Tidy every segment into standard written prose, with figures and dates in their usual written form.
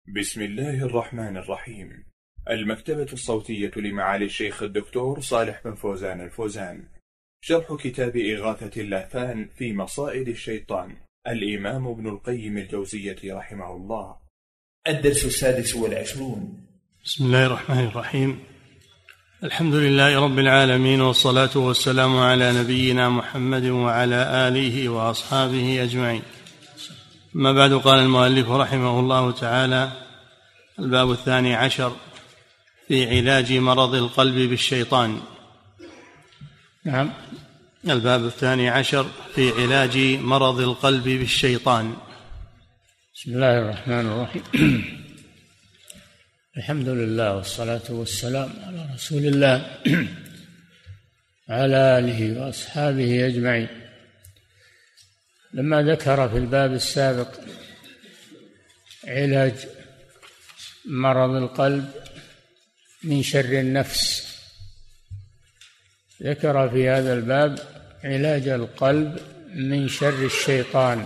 بسم الله الرحمن الرحيم. المكتبة الصوتية لمعالي الشيخ الدكتور صالح بن فوزان الفوزان. شرح كتاب إغاثة اللهفان في مصائد الشيطان، الإمام ابن القيم الجوزية رحمه الله. الدرس 26. بسم الله الرحمن الرحيم. الحمد لله رب العالمين، والصلاة والسلام على نبينا محمد وعلى آله وأصحابه أجمعين. ما بعد، قال المؤلف رحمه الله تعالى: الباب 12 في علاج مرض القلب بالشيطان. نعم. الباب 12 في علاج مرض القلب بالشيطان. بسم الله الرحمن الرحيم. الحمد لله والصلاة والسلام على رسول الله على آله وأصحابه أجمعين. لما ذكر في الباب السابق علاج مرض القلب من شر النفس، ذكر في هذا الباب علاج القلب من شر الشيطان،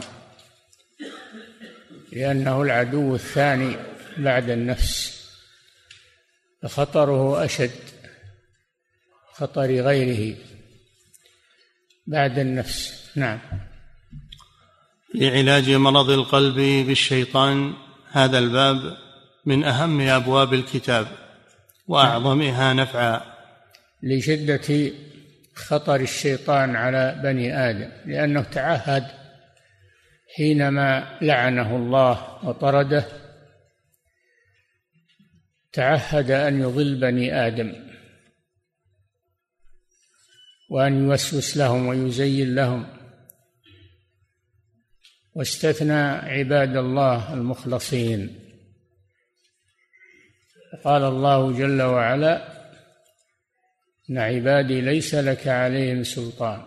لأنه العدو الثاني بعد النفس، فخطره أشد خطر غيره بعد النفس. نعم. لعلاج مرض القلب بالشيطان، هذا الباب من أهم أبواب الكتاب وأعظمها نفعا لشدة خطر الشيطان على بني آدم، لأنه تعهد حينما لعنه الله وطرده، تعهد أن يضل بني آدم وأن يوسوس لهم ويزين لهم، واستثنى عباد الله المخلصين. قال الله جل وعلا: إن عبادي ليس لك عليهم سلطان.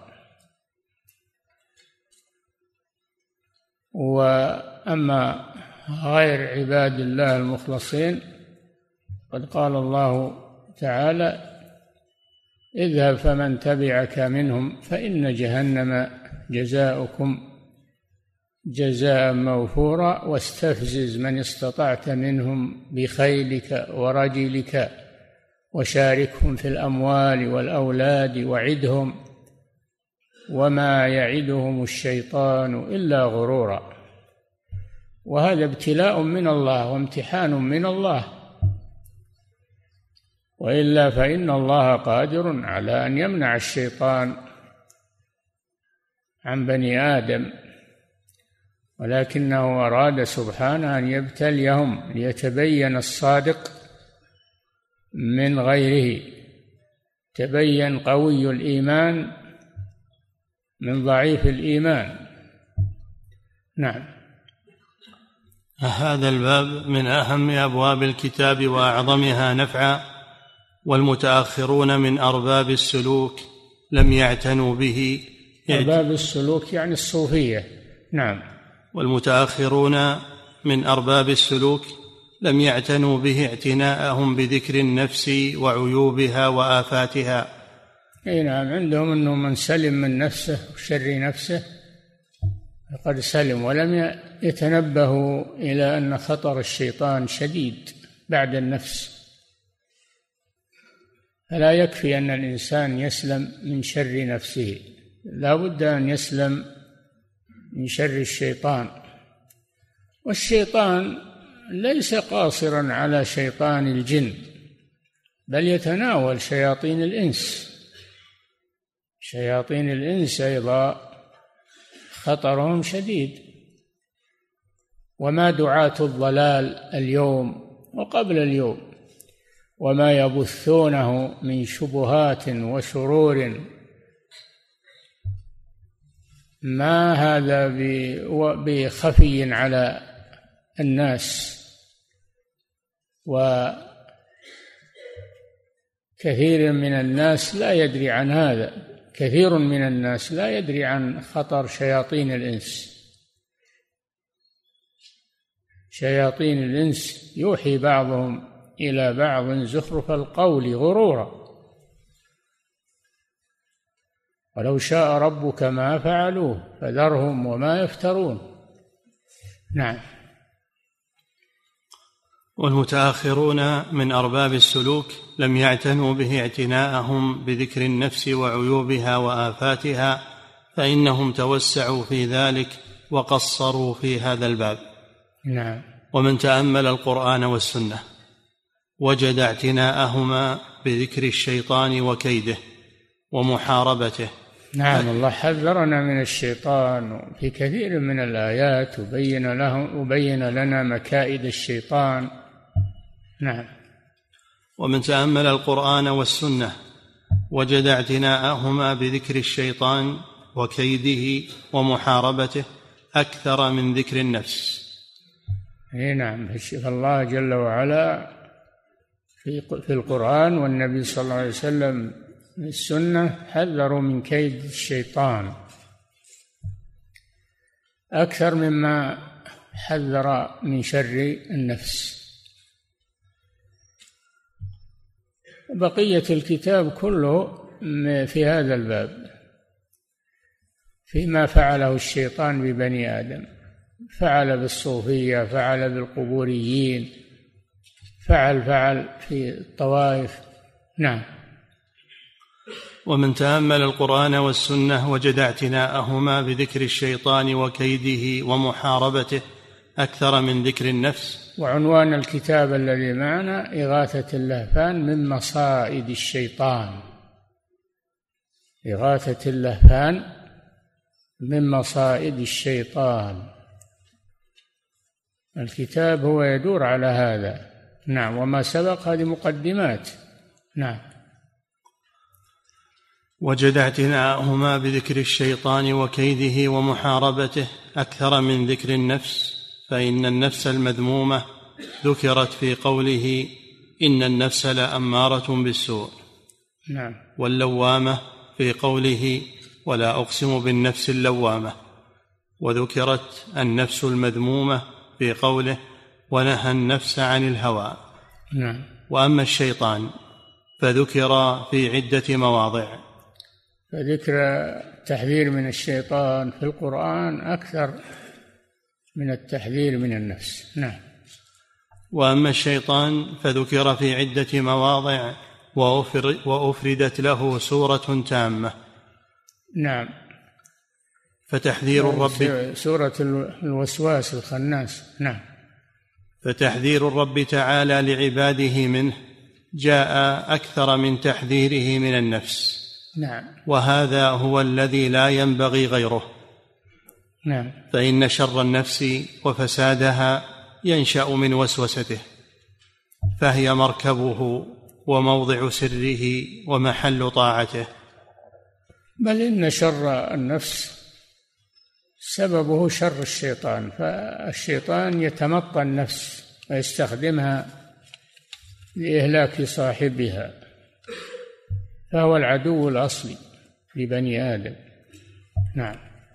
وأما غير عباد الله المخلصين قد قال الله تعالى: اذهب فمن تبعك منهم فإن جهنم جزاؤكم جزاء موفورا واستفزز من استطعت منهم بخيلك ورجلك وشاركهم في الأموال والأولاد وعدهم وما يعدهم الشيطان إلا غرورا. وهذا ابتلاء من الله وامتحان من الله، وإلا فإن الله قادر على أن يمنع الشيطان عن بني آدم، ولكنه أراد سبحانه أن يبتليهم ليتبين الصادق من غيره، تبين قوي الإيمان من ضعيف الإيمان. نعم. هذا الباب من أهم أبواب الكتاب وأعظمها نفعا، والمتأخرون من أرباب السلوك لم يعتنوا به. أرباب السلوك يعني الصوفية. نعم. والمتأخرون من أرباب السلوك لم يعتنوا به اعتناءهم بذكر النفس وعيوبها وآفاتها. أي نعم، عندهم أنه من سلم من نفسه وشر نفسه فقد سلم، ولم يتنبهوا إلى أن خطر الشيطان شديد بعد النفس. فلا يكفي أن الإنسان يسلم من شر نفسه، لا بد أن يسلم من شر الشيطان. والشيطان ليس قاصرا على شيطان الجن، بل يتناول شياطين الإنس. شياطين الإنس أيضا خطرهم شديد، وما دعاة الضلال اليوم وقبل اليوم وما يبثونه من شبهات وشرور، ما هذا بخفي على الناس. وكثير من الناس لا يدري عن هذا، كثير من الناس لا يدري عن خطر شياطين الإنس. شياطين الإنس يوحي بعضهم إلى بعض زخرف القول غرورا، ولو شاء ربك ما فعلوه فذرهم وما يفترون. نعم. والمتأخرون من أرباب السلوك لم يعتنوا به اعتناءهم بذكر النفس وعيوبها وآفاتها، فإنهم توسعوا في ذلك وقصروا في هذا الباب. نعم. ومن تأمل القرآن والسنة وجد اعتناءهما بذكر الشيطان وكيده ومحاربته. نعم، الله حذرنا من الشيطان في كثير من الآيات وبين لنا مكائد الشيطان. نعم. ومن تأمل القرآن والسنة وجد اعتناءهما بذكر الشيطان وكيده ومحاربته أكثر من ذكر النفس. نعم، فالله جل وعلا في القرآن والنبي صلى الله عليه وسلم في السنة حذروا من كيد الشيطان أكثر مما حذر من شر النفس. بقية الكتاب كله في هذا الباب، فيما فعله الشيطان ببني آدم، فعل بالصوفية، فعل بالقبوريين، فعل في الطوائف. نعم. ومن تأمل القرآن والسنة وجد اعتناءهما بذكر الشيطان وكيده ومحاربته أكثر من ذكر النفس. وعنوان الكتاب الذي معنا إغاثة اللهفان من مصائد الشيطان. إغاثة اللهفان من مصائد الشيطان. الكتاب هو يدور على هذا. نعم. وما سبق هذه مقدمات. نعم. وجد اعتناءهما بذكر الشيطان وكيده ومحاربته أكثر من ذكر النفس، فإن النفس المذمومة ذكرت في قوله إن النفس لأمارة بالسوء. نعم. واللوامة في قوله ولا أقسم بالنفس اللوامة، وذكرت النفس المذمومة في قوله ونهى النفس عن الهوى. نعم. وأما الشيطان فذكر في عدة مواضع. فذكر التحذير من الشيطان في القرآن أكثر من التحذير من النفس. نعم. وأما الشيطان فذكر في عدة مواضع وأفردت له سورة تامة. نعم. فتحذير الرب سورة الوسواس الخناس. نعم. فتحذير الرب تعالى لعباده منه جاء أكثر من تحذيره من النفس. نعم. وهذا هو الذي لا ينبغي غيره. نعم. فإن شر النفس وفسادها ينشأ من وسوسته، فهي مركبه وموضع سره ومحل طاعته. بل إن شر النفس سببه شر الشيطان، فالشيطان يتمطى النفس ويستخدمها لإهلاك صاحبها، فهو العدو الأصلي لبني آدم. نعم.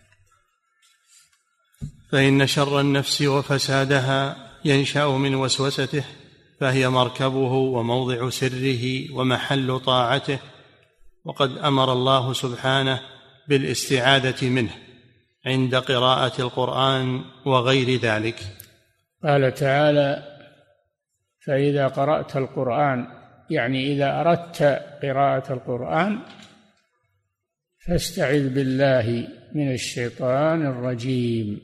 فإن شر النفس وفسادها ينشأ من وسوسته، فهي مركبه وموضع سره ومحل طاعته. وقد أمر الله سبحانه بالاستعاذة منه عند قراءة القرآن وغير ذلك. قال تعالى فإذا قرأت القرآن، يعني إذا أردت قراءة القرآن فاستعذ بالله من الشيطان الرجيم،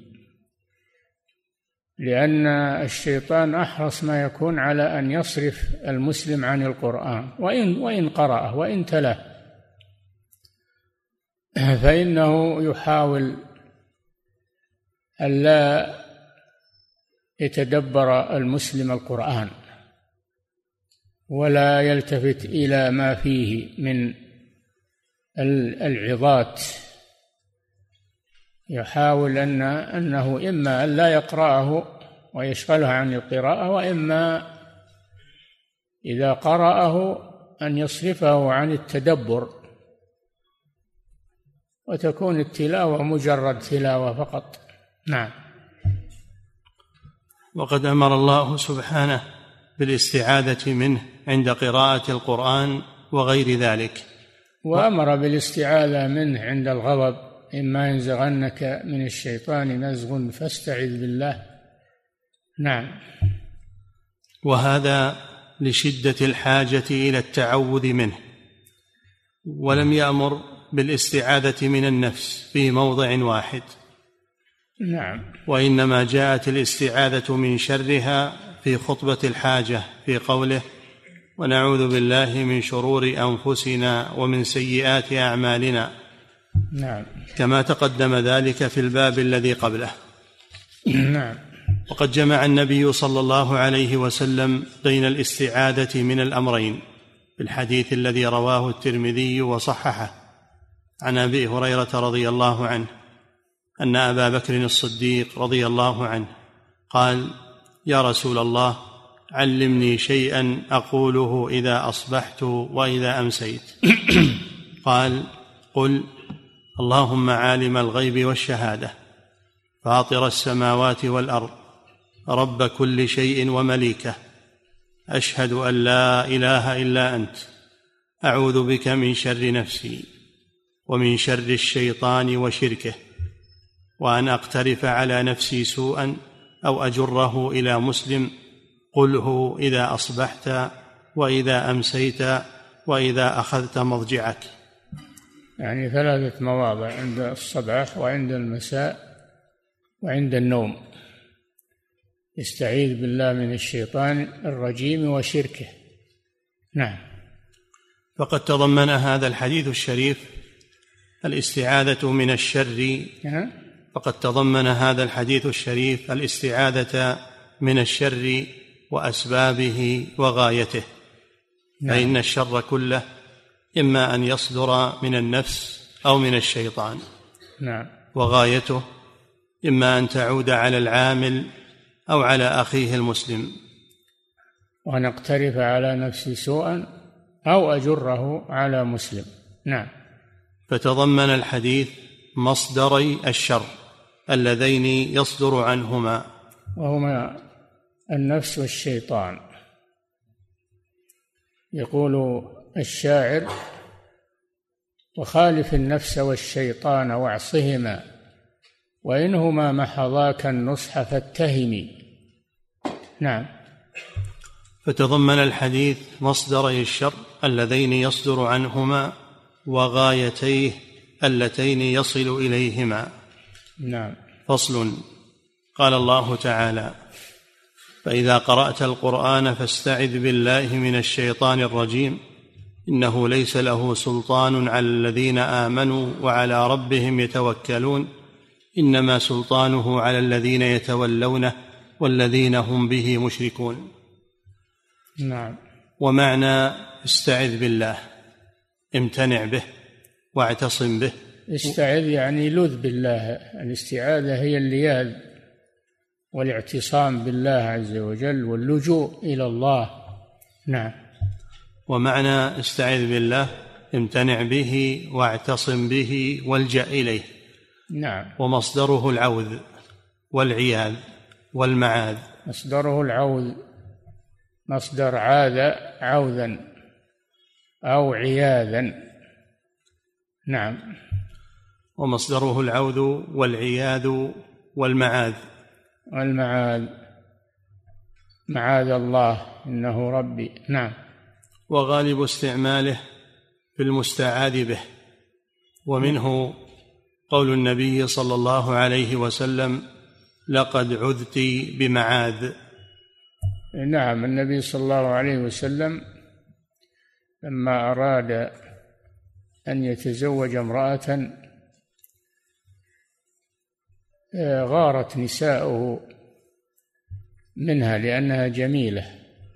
لأن الشيطان أحرص ما يكون على أن يصرف المسلم عن القرآن وإن قرأه وإن تلاه، فإنه يحاول ألا يتدبر المسلم القرآن ولا يلتفت إلى ما فيه من العظات. يحاول أنه إما أن لا يقرأه ويشغله عن القراءة، وإما إذا قرأه أن يصرفه عن التدبر وتكون التلاوة مجرد تلاوة فقط. نعم. وقد أمر الله سبحانه بالاستعاذة منه عند قراءة القرآن وغير ذلك، وأمر بالاستعاذة منه عند الغضب، إما ينزغنك من الشيطان نزغ فاستعذ بالله. نعم. وهذا لشدة الحاجة إلى التعوذ منه، ولم يأمر بالاستعاذة من النفس في موضع واحد. نعم. وإنما جاءت الاستعاذة من شرها في خطبة الحاجة في قوله: ونعوذ بالله من شرور أنفسنا ومن سيئات أعمالنا. نعم. كما تقدم ذلك في الباب الذي قبله. نعم. وقد جمع النبي صلى الله عليه وسلم بين الاستعاذة من الأمرين في الحديث الذي رواه الترمذي وصححه عن أبي هريرة رضي الله عنه أن أبا بكر الصديق رضي الله عنه قال: يا رسول الله، علمني شيئا أقوله إذا أصبحت وإذا أمسيت. قال: قل: اللهم عالم الغيب والشهادة، فاطر السماوات والأرض، رب كل شيء ومليكه، أشهد أن لا إله إلا أنت، أعوذ بك من شر نفسي ومن شر الشيطان وشركه، وأن أقترف على نفسي سوءا أو أجره إلى مسلم، قله إذا أصبحت وإذا أمسيت وإذا أخذت مضجعك. يعني 3 مواضع: عند الصباح وعند المساء وعند النوم، يستعيذ بالله من الشيطان الرجيم وشركه. نعم. فقد تضمن هذا الحديث الشريف الاستعاذة من الشر. فقد تضمن هذا الحديث الشريف الاستعاذة من الشر وأسبابه وغايته. فإن الشر كله إما أن يصدر من النفس أو من الشيطان. وغايته إما أن تعود على العامل أو على أخيه المسلم. وأن أقترف على نفسي سوءا أو أجره على مسلم. نعم. فتضمن الحديث مصدري الشر اللذين يصدر عنهما، وهما النفس والشيطان. يقول الشاعر: وخالف النفس والشيطان واعصهما، وإنهما محضاك النصح فاتهمي. نعم. فتضمن الحديث مصدري الشر اللذين يصدر عنهما وغايتيه اللتين يصل إليهما. نعم. فصل. قال الله تعالى: فإذا قرأت القرآن فاستعذ بالله من الشيطان الرجيم، إنه ليس له سلطان على الذين آمنوا وعلى ربهم يتوكلون، إنما سلطانه على الذين يتولونه والذين هم به مشركون. نعم. ومعنى استعذ بالله امتنع به واعتصم به. استعذ يعني لذ بالله. الاستعاذة هي اللياذ والاعتصام بالله عز وجل واللجوء إلى الله. نعم. ومعنى استعذ بالله امتنع به واعتصم به والجأ إليه. نعم. ومصدره العوذ والعياذ والمعاذ. مصدره العوذ، مصدر عاذ عوذا أو عياذا. نعم. ومصدره العوذ والعياذ والمعاذ. والمعاذ، معاذ الله إنه ربي. نعم. وغالب استعماله في المستعاذ به، ومنه قول النبي صلى الله عليه وسلم: لقد عذت بمعاذ. نعم. النبي صلى الله عليه وسلم لما أراد أن يتزوج امرأة غارت نساؤه منها لأنها جميلة،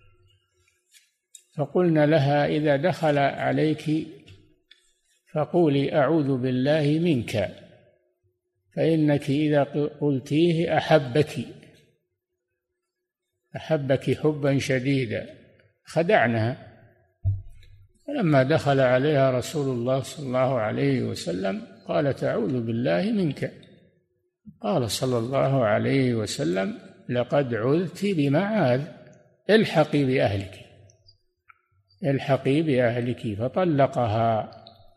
فقلنا لها: إذا دخل عليك فقولي أعوذ بالله منك، فإنك إذا قلتيه أحبك حبا شديدا. خدعنها. فلما دخل عليها رسول الله صلى الله عليه وسلم قالت: أعوذ بالله منك. قال صلى الله عليه وسلم: لقد عذت بمعاذ، الحقي بأهلك. فطلقها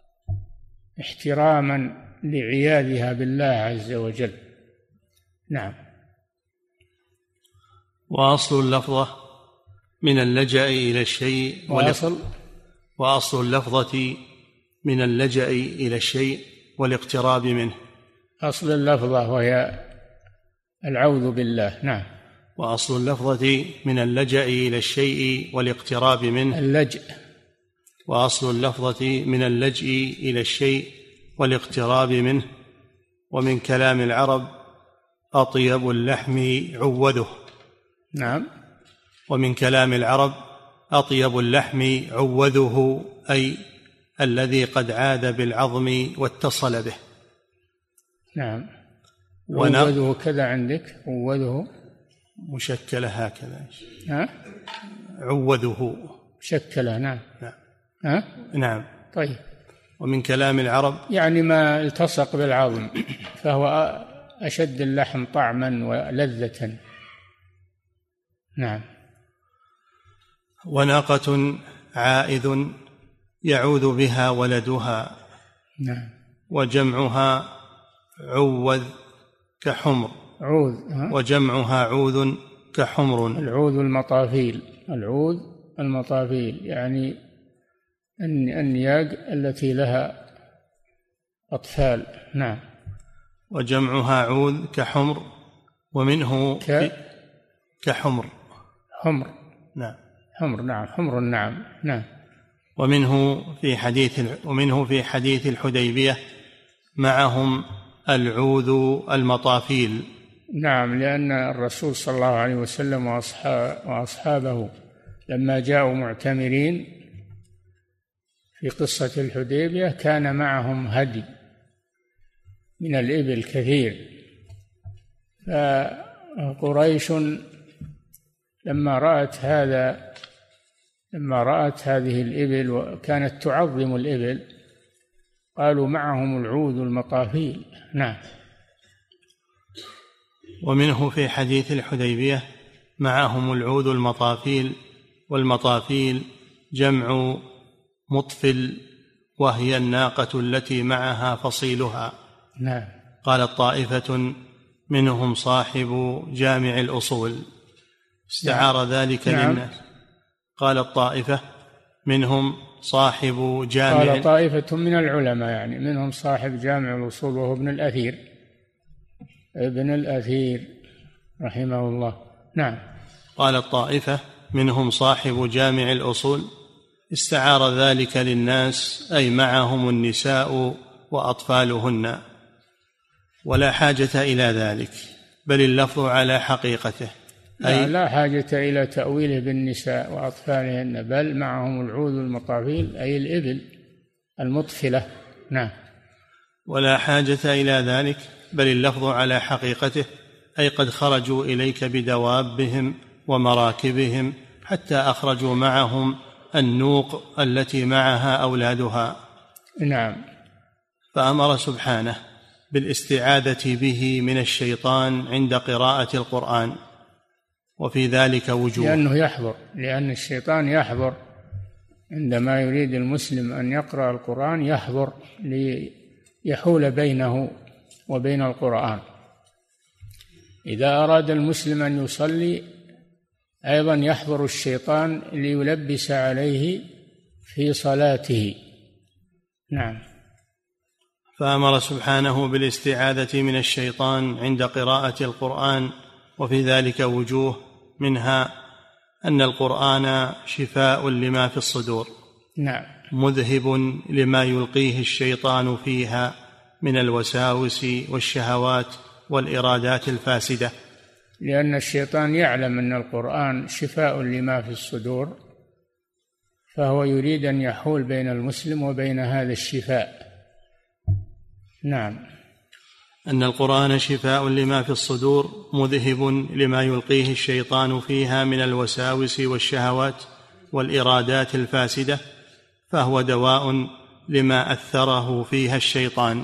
احتراما لعياذها بالله عز وجل. نعم. وأصل اللفظة من اللجأ إلى الشيء وأصل اللفظة من اللجأ إلى الشيء والاقتراب منه. أصل اللفظة وهي العوذ بالله. نعم. وأصل اللفظة من اللجأ إلى الشيء والاقتراب منه. اللجأ. وأصل اللفظة من اللجأ إلى الشيء والاقتراب منه. ومن كلام العرب أطيب اللحم عوذه. نعم. ومن كلام العرب أطيب اللحم عوذه، أي الذي قد عاد بالعظم واتصل به. نعم. عوذه كذا عندك؟ عوذه مشكلة هكذا. ها؟ عوذه مشكلة. نعم. ها؟ نعم. طيب. ومن كلام العرب يعني ما التصق بالعظم، فهو أشد اللحم طعما ولذة. نعم. وناقة عائذ يعوذ بها ولدها. نعم. وجمعها عوذ كحمر. عوذ. وجمعها عوذ كحمر. العوذ المطافيل. العوذ المطافيل يعني النياق التي لها أطفال. نعم. وجمعها عوذ كحمر، ومنه كحمر. حمر. نعم. حمر. نعم. حمر. نعم. نعم. ومنه في حديث الحديبية معهم العوذ المطافيل. نعم، لأن الرسول صلى الله عليه وسلم وأصحابه لما جاءوا معتمرين في قصة الحديبية كان معهم هدي من الإبل كثير، فقريش لما رأت هذه الإبل وكانت تعظم الإبل قالوا معهم العوذ المطافيل. نعم. ومنه في حديث الحديبية معهم العوذ المطافيل، والمطافيل جمع مطفل، وهي الناقة التي معها فصيلها. نعم. قالت طائفة منهم صاحب جامع الأصول، استعار ذلك للناس. قالت طائفة منهم صاحب جامع، قال طائفة من العلماء يعني منهم صاحب جامع الأصول وهو ابن الأثير رحمه الله. نعم. قالت طائفة منهم صاحب جامع الأصول، استعار ذلك للناس أي معهم النساء وأطفالهن، ولا حاجة إلى ذلك، بل اللفظ على حقيقته، أي لا حاجة إلى تأويله بالنساء وأطفالهن، بل معهم العوذ المطافيل أي الإبل المطفلة. نعم. ولا حاجة إلى ذلك، بل اللفظ على حقيقته، أي قد خرجوا إليك بدوابهم ومراكبهم حتى أخرجوا معهم النوق التي معها أولادها. نعم. فأمر سبحانه بالاستعاذة به من الشيطان عند قراءة القرآن، وفي ذلك وجوه، لأن الشيطان يحضر عندما يريد المسلم أن يقرأ القرآن، يحضر ليحول بينه وبين القرآن. إذا أراد المسلم أن يصلي أيضا يحضر الشيطان ليلبس عليه في صلاته. نعم. فأمر سبحانه بالاستعاذة من الشيطان عند قراءة القرآن، وفي ذلك وجوه، منها أن القرآن شفاء لما في الصدور. نعم. مذهب لما يلقيه الشيطان فيها من الوساوس والشهوات والإرادات الفاسدة، لأن الشيطان يعلم أن القرآن شفاء لما في الصدور، فهو يريد أن يحول بين المسلم وبين هذا الشفاء. نعم. أن القرآن شفاء لما في الصدور، مذهب لما يلقيه الشيطان فيها من الوساوس والشهوات والإرادات الفاسدة، فهو دواء لما أثره فيها الشيطان،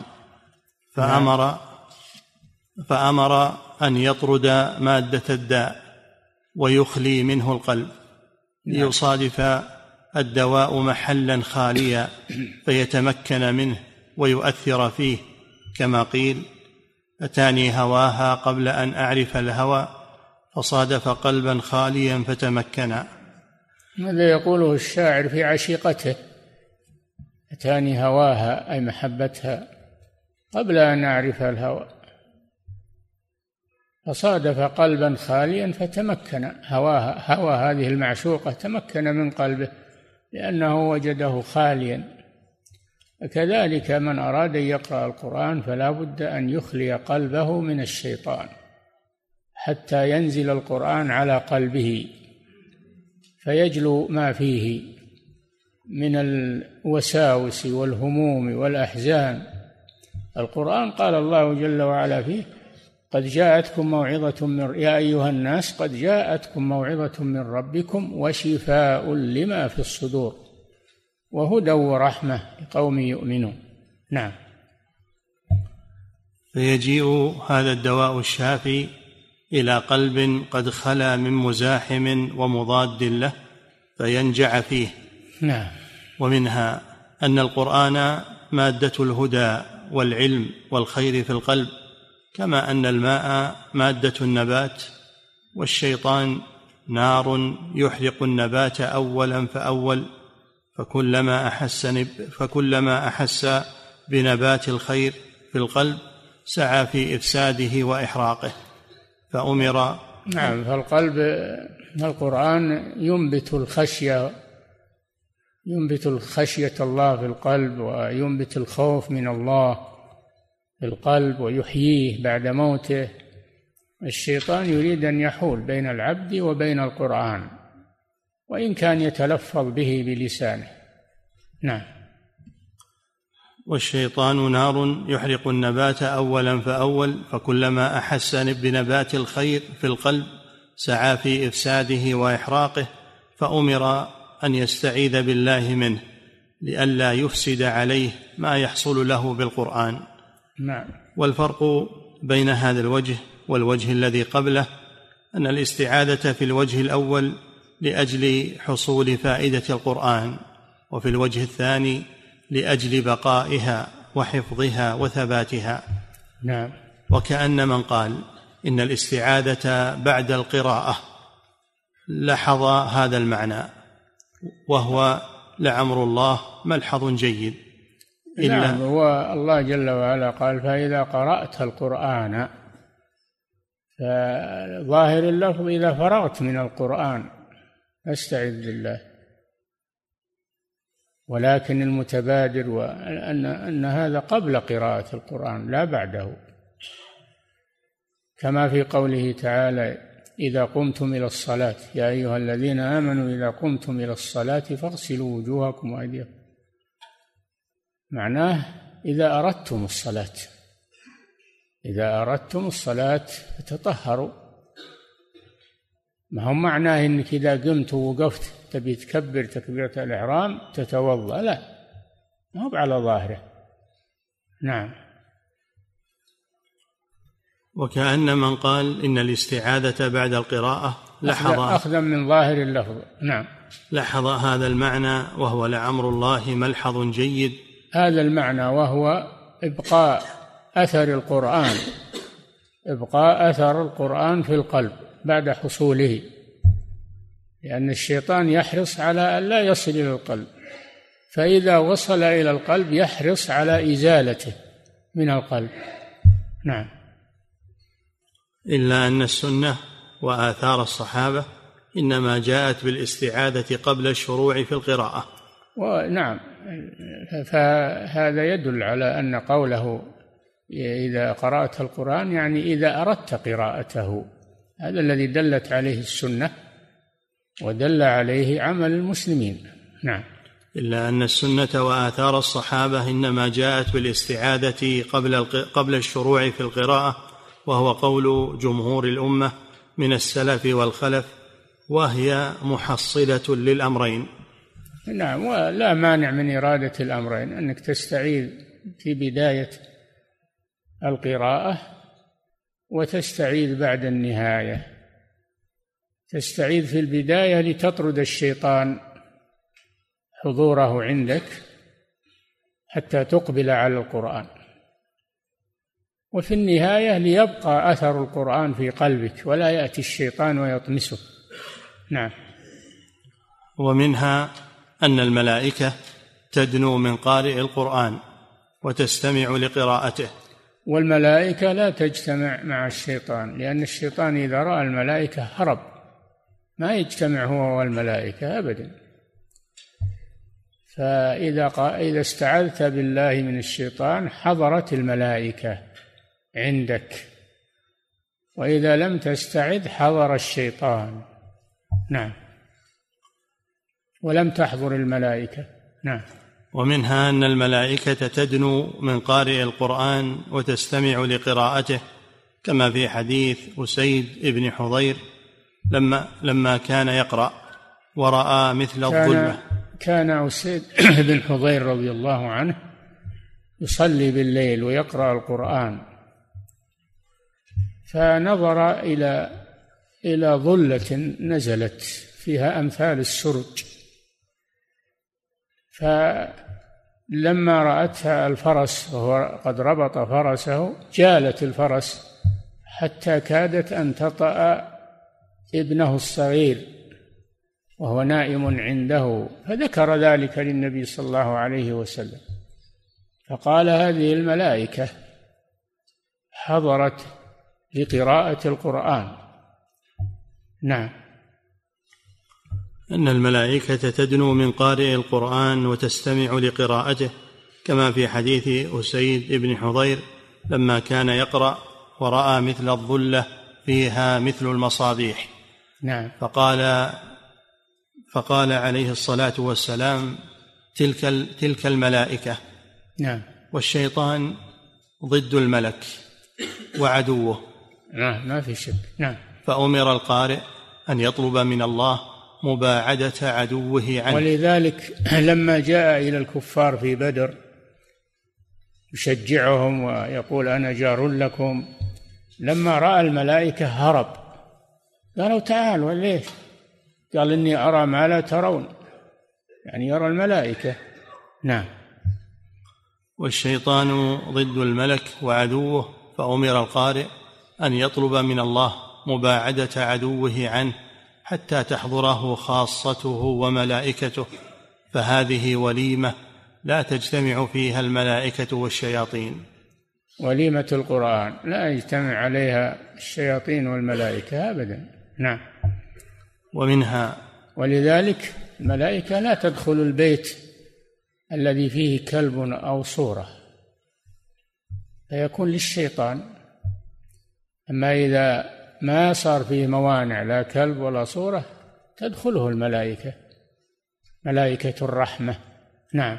فأمر أن يطرد مادة الداء ويخلي منه القلب، ليصادف الدواء محلا خاليا فيتمكن منه ويؤثر فيه، كما قيل: أتاني هواها قبل أن أعرف الهوى فصادف قلبا خاليا فتمكنا. هذا يقوله الشاعر في عشيقته: أتاني هواها، أي محبتها، قبل أن أعرف الهوى، فصادف قلبا خاليا فتمكن هواها، هوى هذه المعشوقة تمكن من قلبه لأنه وجده خاليا. كذلك من أراد أن يقرأ القرآن فلا بد أن يخلي قلبه من الشيطان حتى ينزل القرآن على قلبه فيجلو ما فيه من الوساوس والهموم والأحزان. القرآن قال الله جل وعلا فيه: قد جاءتكم موعظة يا أيها الناس قد جاءتكم موعظة من ربكم وشفاء لما في الصدور وهدى ورحمة لقوم يؤمنون. نعم. فيجيء هذا الدواء الشافي إلى قلب قد خلا من مزاحم ومضاد له فينجع فيه. نعم. ومنها أن القرآن مادة الهدى والعلم والخير في القلب، كما أن الماء مادة النبات، والشيطان نار يحرق النبات أولا فأول، فكلما أحس بنبات الخير في القلب سعى في إفساده وإحراقه فأمر. نعم. فالقلب، القرآن ينبت الخشية الله في القلب، وينبت الخوف من الله في القلب ويحييه بعد موته. الشيطان يريد أن يحول بين العبد وبين القرآن وإن كان يتلفظ به بلسانه. نعم. والشيطان نار يحرق النبات أولا فأول، فكلما أحس بنبات الخير في القلب سعى في إفساده وإحراقه فأمر أن يستعيذ بالله منه لئلا يفسد عليه ما يحصل له بالقرآن. نعم. والفرق بين هذا الوجه والوجه الذي قبله أن الاستعاذة في الوجه الأول لأجل حصول فائدة القرآن، وفي الوجه الثاني لأجل بقائها وحفظها وثباتها. نعم. وكأن من قال إن الاستعاذة بعد القراءة لحظ هذا المعنى، وهو لعمر الله ملحظ جيد. نعم. والله جل وعلا قال: فإذا قرأت القرآن، فظاهر اللفظ إذا فرغت من القرآن فاستعذ بالله، ولكن المتبادر أن هذا قبل قراءة القرآن لا بعده، كما في قوله تعالى: إذا قمتم إلى الصلاة يا أيها الذين آمنوا إذا قمتم إلى الصلاة فاغسلوا وجوهكم وأيديكم. معناه إذا أردتم الصلاة، إذا أردتم الصلاة فتطهروا. ما هو معناه إنك إذا قمت ووقفت تبي تكبر تكبيرة الإحرام تتوضأ، لا، ما هو على ظاهره. نعم. وكأن من قال إن الاستعاذة بعد القراءة لحظ أخذا من ظاهر اللفظ. نعم. لحظ هذا المعنى وهو لعمر الله ملحظ جيد. هذا المعنى وهو إبقاء أثر القرآن، إبقاء أثر القرآن في القلب بعد حصوله، لأن الشيطان يحرص على أن لا يصل إلى القلب، فإذا وصل إلى القلب يحرص على إزالته من القلب. نعم. إلا أن السنة وآثار الصحابة إنما جاءت بالاستعاذة قبل الشروع في القراءة. ونعم، فهذا يدل على أن قوله إذا قرأت القرآن يعني إذا أردت قراءته، هذا الذي دلت عليه السنة ودل عليه عمل المسلمين. نعم. إلا أن السنة وآثار الصحابة إنما جاءت بالاستعاذة قبل الشروع في القراءة، وهو قول جمهور الأمة من السلف والخلف، وهي محصلة للأمرين. نعم. ولا مانع من إرادة الأمرين، أنك تستعيذ في بداية القراءة وتستعيذ بعد النهاية. تستعيذ في البداية لتطرد الشيطان حضوره عندك حتى تقبل على القرآن، وفي النهاية ليبقى أثر القرآن في قلبك ولا يأتي الشيطان ويطمسه. نعم. ومنها أن الملائكة تدنو من قارئ القرآن وتستمع لقراءته. والملائكة لا تجتمع مع الشيطان، لأن الشيطان إذا رأى الملائكة هرب، ما يجتمع هو والملائكة أبدا. فإذا استعذت بالله من الشيطان حضرت الملائكة عندك، وإذا لم تستعذ حضر الشيطان. نعم، ولم تحضر الملائكة. نعم. ومنها أن الملائكة تدنو من قارئ القرآن وتستمع لقراءته، كما في حديث أسيد بن حضير لما كان يقرأ ورأى مثل الظلمة. كان أسيد بن حضير رضي الله عنه يصلي بالليل ويقرأ القرآن، فنظر إلى ظلة نزلت فيها أمثال السرج، فلما رأتها الفرس وهو قد ربط فرسه جالت الفرس حتى كادت أن تطأ ابنه الصغير وهو نائم عنده، فذكر ذلك للنبي صلى الله عليه وسلم، فقال هذه الملائكة حضرت لقراءة القرآن. نعم. أن الملائكة تدنو من قارئ القرآن وتستمع لقراءته، كما في حديث أسيد بن حضير لما كان يقرأ ورأى مثل الظلة فيها مثل المصابيح. نعم. فقال عليه الصلاة والسلام تلك الملائكة. نعم. والشيطان ضد الملك وعدوه. نعم، ما في شك. نعم. فأمر القارئ أن يطلب من الله مباعدة عدوه عنه. ولذلك لما جاء إلى الكفار في بدر يشجعهم ويقول أنا جار لكم، لما رأى الملائكة هرب، قالوا تعالوا. ليش؟ قال إني أرى ما لا ترون، يعني يرى الملائكة. نعم. والشيطان ضد الملك وعدوه، فأمر القارئ أن يطلب من الله مباعدة عدوه عنه حتى تحضره خاصته وملائكته، فهذه وليمة لا تجتمع فيها الملائكة والشياطين. وليمة القرآن لا يجتمع عليها الشياطين والملائكة أبدا. نعم. ومنها ولذلك الملائكة لا تدخل البيت الذي فيه كلب أو صورة، فيكون للشيطان. أما إذا ما صار فيه موانع لا كلب ولا صورة تدخله الملائكة، ملائكة الرحمة. نعم.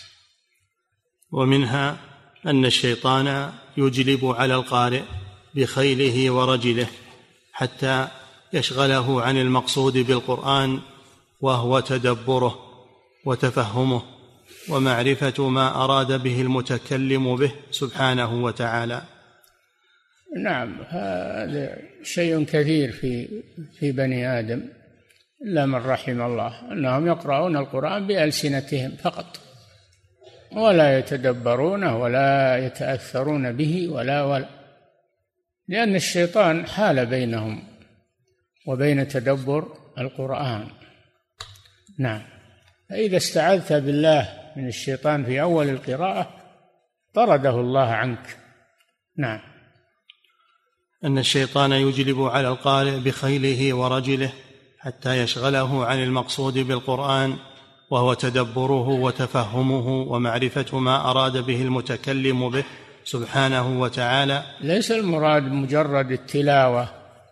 ومنها أن الشيطان يجلب على القارئ بخيله ورجله حتى يشغله عن المقصود بالقرآن، وهو تدبره وتفهمه ومعرفة ما أراد به المتكلم به سبحانه وتعالى. نعم، هذا شيء كثير في بني آدم إلا من رحم الله، أنهم يقرؤون القرآن بألسنتهم فقط ولا يتدبرونه ولا يتأثرون به ولا لأن الشيطان حال بينهم وبين تدبر القرآن. نعم. فإذا استعذت بالله من الشيطان في أول القراءة طرده الله عنك. نعم. أن الشيطان يجلب على القارئ بخيله ورجله حتى يشغله عن المقصود بالقرآن، وهو تدبره وتفهمه ومعرفة ما أراد به المتكلم به سبحانه وتعالى. ليس المراد مجرد التلاوة،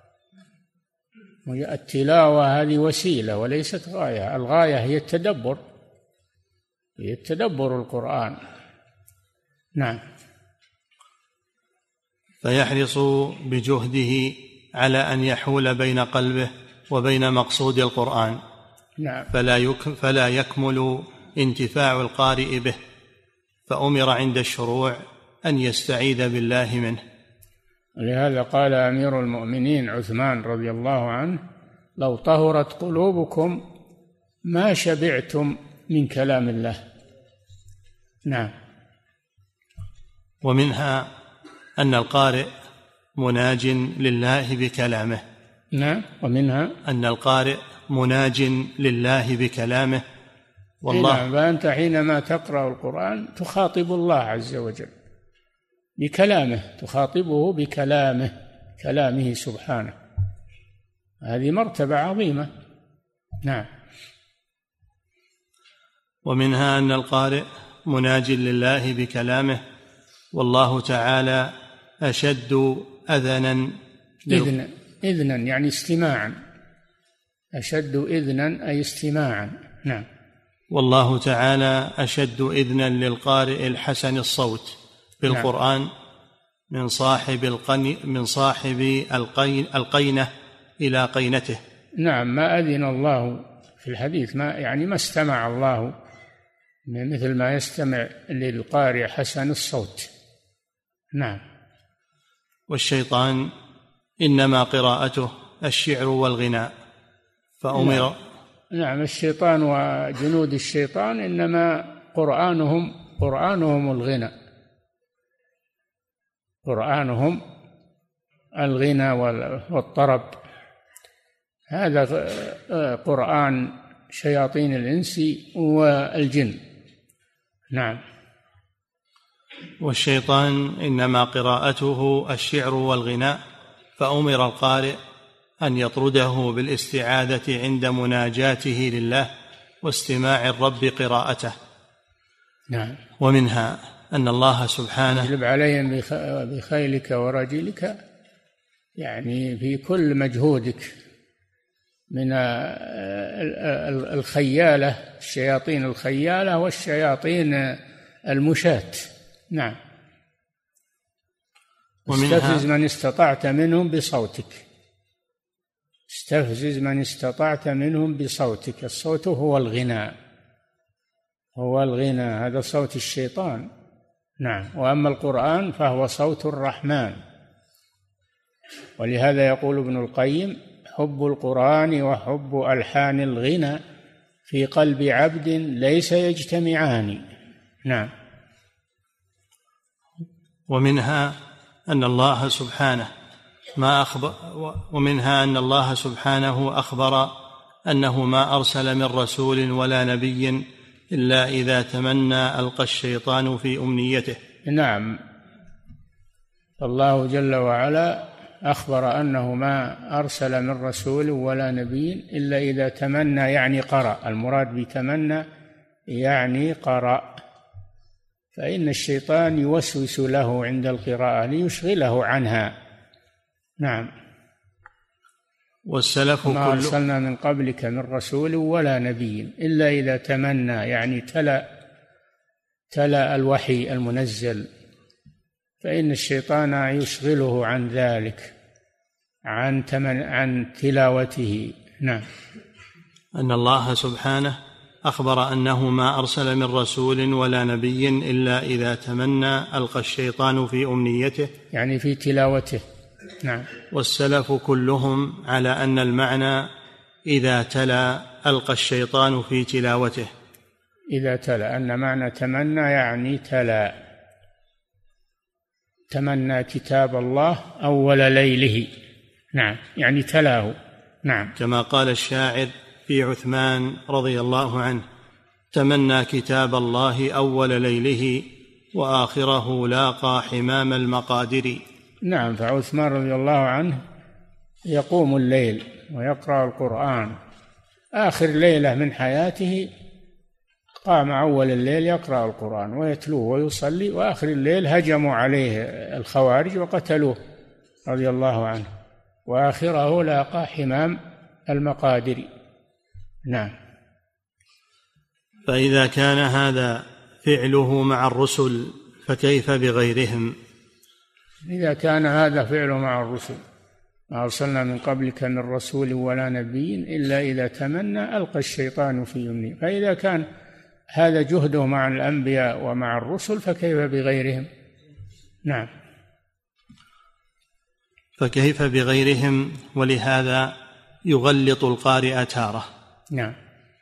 التلاوة هذه وسيلة وليست غاية، الغاية هي التدبر، هي التدبر القرآن. نعم. فيحرص بجهده على أن يحول بين قلبه وبين مقصود القرآن. نعم. فلا يكمل انتفاع القارئ به، فأمر عند الشروع أن يستعيذ بالله منه. لهذا قال أمير المؤمنين عثمان رضي الله عنه: لو طهرت قلوبكم ما شبعتم من كلام الله. نعم. ومنها أن القارئ مناج لله بكلامه. نعم. ومنها أن القارئ مناج لله بكلامه، والله. نعم، فأنت حينما تقرأ القرآن تخاطب الله عز وجل بكلامه، تخاطبه بكلامه، كلامه سبحانه. هذه مرتبة عظيمة. نعم. ومنها أن القارئ مناج لله بكلامه، والله تعالى أشد أذنا إذنا يعني استماعا، أشد إذنا أي استماعا. نعم. والله تعالى أشد إذنا للقارئ الحسن الصوت بالقرآن. نعم. من صاحب القينة إلى قينته. نعم، ما أذن الله في الحديث، ما استمع الله مثل ما يستمع للقارئ حسن الصوت. نعم. والشيطان إنما قراءته الشعر والغناء فأمر. نعم، الشيطان وجنود الشيطان إنما قرآنهم الغنى، قرآنهم الغنى والطرب. هذا قرآن شياطين الإنس والجن. نعم. والشيطان إنما قراءته الشعر والغناء، فأمر القارئ أن يطرده بالاستعاذة عند مناجاته لله واستماع الرب قراءته. نعم. ومنها أن الله سبحانه يجلب عليهم بخيلك ورجلك، يعني في كل مجهودك من الخيالة، الشياطين الخيالة والشياطين المشاة. نعم. استفزز من استطعت منهم بصوتك، استفزز من استطعت منهم بصوتك. الصوت هو الغناء، هو الغناء، هذا صوت الشيطان. نعم. وأما القرآن فهو صوت الرحمن. ولهذا يقول ابن القيم: حب القرآن وحب ألحان الغنى في قلب عبد ليس يجتمعان. نعم. ومنها أن الله سبحانه أخبر أنه ما أرسل من رسول ولا نبي إلا إذا تمنى ألقى الشيطان في أمنيته. نعم. الله جل وعلا أخبر أنه ما أرسل من رسول ولا نبي إلا إذا تمنى، يعني قرأ. المراد بتمنى يعني قرأ، فإن الشيطان يوسوس له عند القراءة ليشغله عنها. نعم. والسلف ما أرسلنا من قبلك من رسول ولا نبي إلا إذا تمنى، يعني تلا الوحي المنزل، فإن الشيطان يشغله عن ذلك، عن تلاوته. نعم. أن الله سبحانه أخبر أنه ما أرسل من رسول ولا نبي إلا إذا تمنى ألقى الشيطان في أمنيته، يعني في تلاوته. نعم. والسلف كلهم على أن المعنى إذا تلا ألقى الشيطان في تلاوته. إذا تلا، أن معنى تمنى يعني تمنى كتاب الله أول ليله. نعم، يعني تلاه. نعم. كما قال الشاعر في عثمان رضي الله عنه: تمنى كتاب الله أول ليله وآخره لاقى حمام المقادر. نعم. فعثمان رضي الله عنه يقوم الليل ويقرأ القرآن، آخر ليلة من حياته قام أول الليل يقرأ القرآن ويتلوه ويصلي، وآخر الليل هجموا عليه الخوارج وقتلوه رضي الله عنه، وآخره لاقى حمام المقادر. نعم. فإذا كان هذا فعله مع الرسل فكيف بغيرهم؟ إذا كان هذا فعله مع الرسل، ما أرسلنا من قبلك من رسول ولا نبي إلا إذا تمنى ألقى الشيطان في يمنه، فإذا كان هذا جهده مع الأنبياء ومع الرسل فكيف بغيرهم؟ نعم. فكيف بغيرهم؟ ولهذا يغلط القارئ تارة. نعم.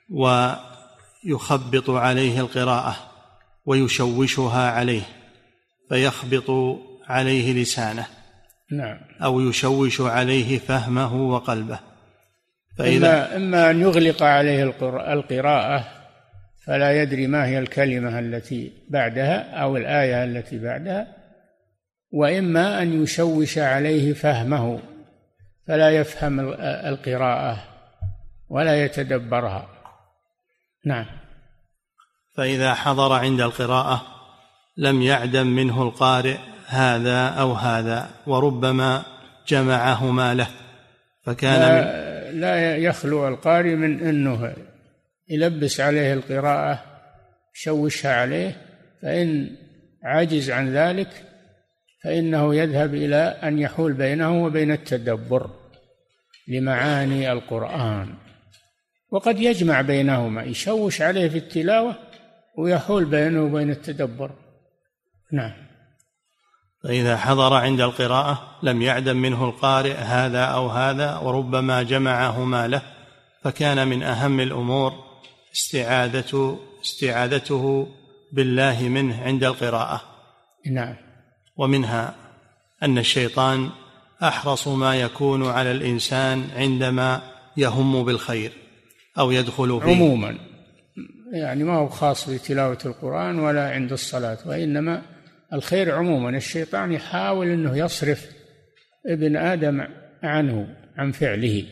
ويخبط عليه القراءة ويشوشها عليه فيخبط عليه لسانه. نعم. أو يشوش عليه فهمه وقلبه، إما أن يغلق عليه القراءة فلا يدري ما هي الكلمة التي بعدها أو الآية التي بعدها، وإما أن يشوش عليه فهمه فلا يفهم القراءة ولا يتدبرها. نعم. فإذا حضر عند القراءة لم يعدم منه القارئ هذا أو هذا وربما جمعهما له، فكان لا يخلو القارئ من أنه يلبس عليه القراءة يشوشها عليه، فإن عجز عن ذلك فإنه يذهب إلى أن يحول بينه وبين التدبر لمعاني القرآن، وقد يجمع بينهما، يشوش عليه في التلاوة ويحول بينه وبين التدبر. نعم. فإذا حضر عند القراءة لم يعدم منه القارئ هذا أو هذا وربما جمعهما له، فكان من أهم الأمور استعاذته بالله منه عند القراءة. نعم. ومنها أن الشيطان أحرص ما يكون على الإنسان عندما يهم بالخير أو يدخل فيه عموما، يعني ما هو خاص بتلاوة القرآن ولا عند الصلاة، وإنما الخير عموما. الشيطان يحاول أنه يصرف ابن آدم عنه، عن فعله،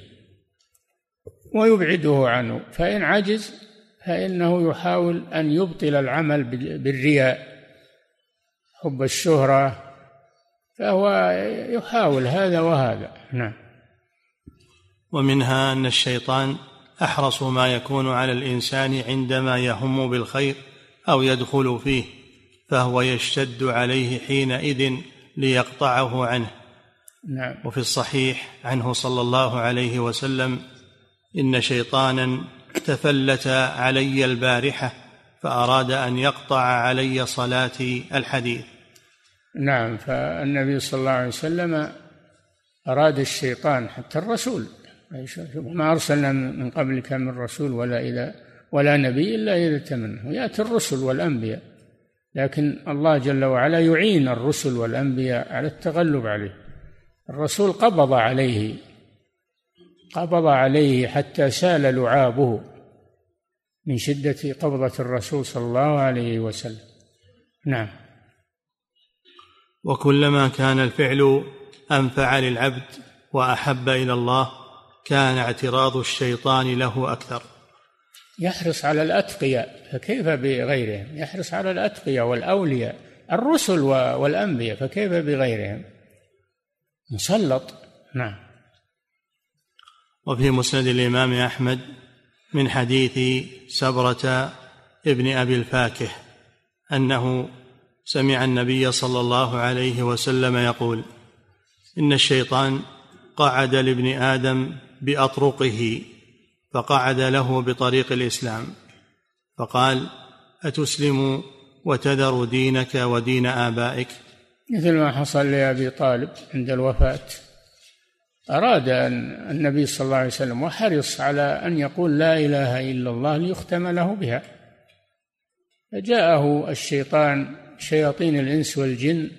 ويبعده عنه، فإن عجز فإنه يحاول أن يبطل العمل بالرياء، حب الشهرة، فهو يحاول هذا وهذا. نعم. ومنها أن الشيطان أحرص ما يكون على الإنسان عندما يهم بالخير أو يدخل فيه، فهو يشتد عليه حينئذ ليقطعه عنه. نعم. وفي الصحيح عنه صلى الله عليه وسلم: إن شيطانا تفلت علي البارحة فأراد أن يقطع علي صلاتي الحديث. نعم. فالنبي صلى الله عليه وسلم أراد الشيطان، حتى الرسول ما أرسلنا من قبلك من رسول ولا نبي إلا إذا تمنى، يأتي الرسل والأنبياء، لكن الله جل وعلا يعين الرسل والأنبياء على التغلب عليه. الرسول قبض عليه حتى سال لعابه من شدة قبضة الرسول صلى الله عليه وسلم. نعم. وكلما كان الفعل أنفع للعبد وأحب إلى الله كان اعتراض الشيطان له أكثر. يحرص على الأتقياء، فكيف بغيرهم؟ يحرص على الأتقياء والأولياء، الرسل والأنبياء، فكيف بغيرهم؟ مسلط. نعم. وفي مسند الإمام أحمد من حديث سبرة ابن أبي الفاكه أنه سمع النبي صلى الله عليه وسلم يقول: إن الشيطان قعد لابن آدم بأطرقه فقعد له بطريق الإسلام فقال: أتسلم وتذر دينك ودين آبائك؟ مثل ما حصل لأبي طالب عند الوفاة، أراد النبي صلى الله عليه وسلم وحرص على أن يقول لا إله إلا الله ليختم له بها، فجاءه الشيطان، شياطين الإنس والجن،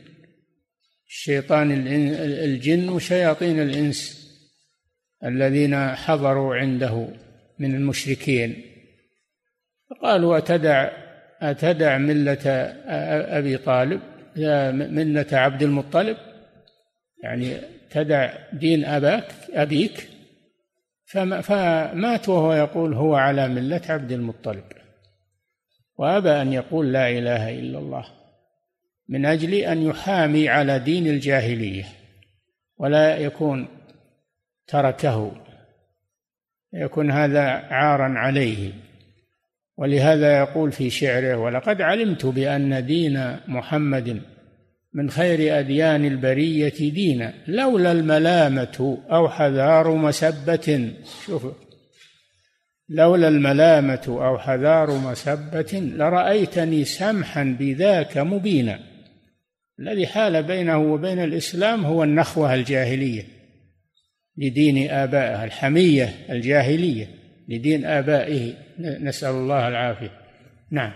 الجن وشياطين الإنس الذين حضروا عنده من المشركين، فقالوا: أتدع ملة أبي طالب، ملة عبد المطلب، يعني تدع دين أبيك؟ فمات وهو يقول هو على ملة عبد المطلب، وأبى أن يقول لا إله إلا الله من أجل أن يحامي على دين الجاهلية ولا يكون تركه، يكون هذا عارا عليه. ولهذا يقول في شعره: ولقد علمت بأن دين محمد من خير أديان البرية دينا، لولا الملامة أو حذار مسبة، شوف، لولا الملامة أو حذار مسبة لرأيتني سمحا بذاك مبينا. الذي حال بينه وبين الإسلام هو النخوة الجاهلية لدين آبائه، الحمية الجاهلية لدين آبائه، نسأل الله العافية. نعم.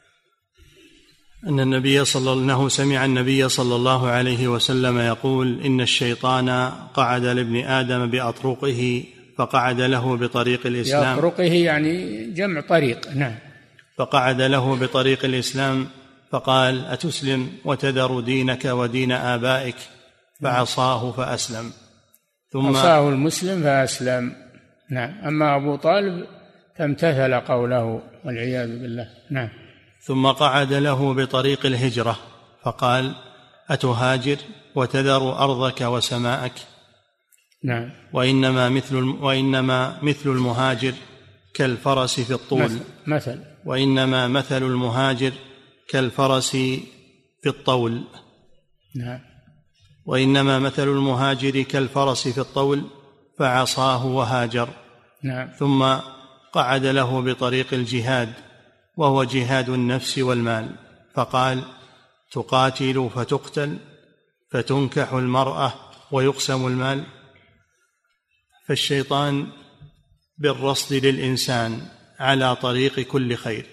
أنه سمع النبي صلى الله عليه وسلم يقول: إن الشيطان قعد لابن آدم بأطرقه فقعد له بطريق الإسلام. يطرقه يعني جمع طريق. نعم. فقعد له بطريق الإسلام فقال: أتسلم وتذر دينك ودين آبائك؟ فعصاه فأسلم. ثم عصاه المسلم فأسلم. نعم. أما أبو طالب فامتثل قوله والعياذ بالله. نعم. ثم قعد له بطريق الهجرة فقال: أتهاجر وتذر أرضك وسماءك؟ نعم. وإنما مثل المهاجر كالفرس في الطول. وإنما مثل المهاجر كالفرس في الطول. نعم. وإنما مثل المهاجر كالفرس في الطول، فعصاه وهاجر. نعم. ثم قعد له بطريق الجهاد، وهو جهاد النفس والمال، فقال: تقاتل فتقتل، فتنكح المرأة ويقسم المال. فالشيطان بالرصد للإنسان على طريق كل خير.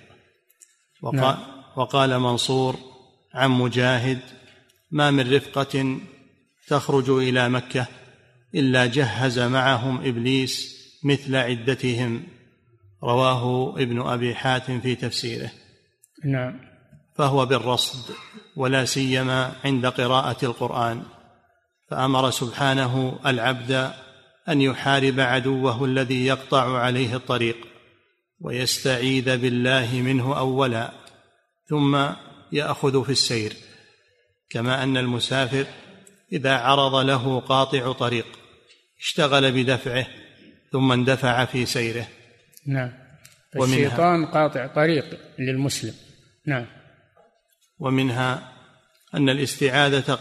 وقال منصور عن مجاهد: ما من رفقة تخرج إلى مكة إلا جهز معهم إبليس مثل عدتهم. رواه ابن أبي حاتم في تفسيره. نعم. فهو بالرصد، ولا سيما عند قراءة القرآن، فأمر سبحانه العبد أن يحارب عدوه الذي يقطع عليه الطريق، ويستعيذ بالله منه أولا، ثم يأخذ في السير، كما أن المسافر إذا عرض له قاطع طريق اشتغل بدفعه ثم اندفع في سيره. نعم. الشيطان قاطع طريق للمسلم. نعم. ومنها أن الاستعاذة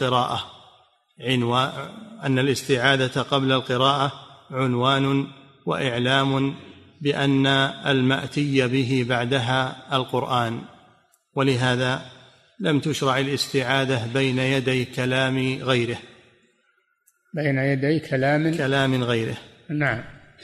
قبل القراءة عنوان وإعلام بأن المأتي به بعدها القرآن، ولهذا لم تشرع الاستعاذة بين يدي كلام غيره. بين يدي كلام غيره. نعم.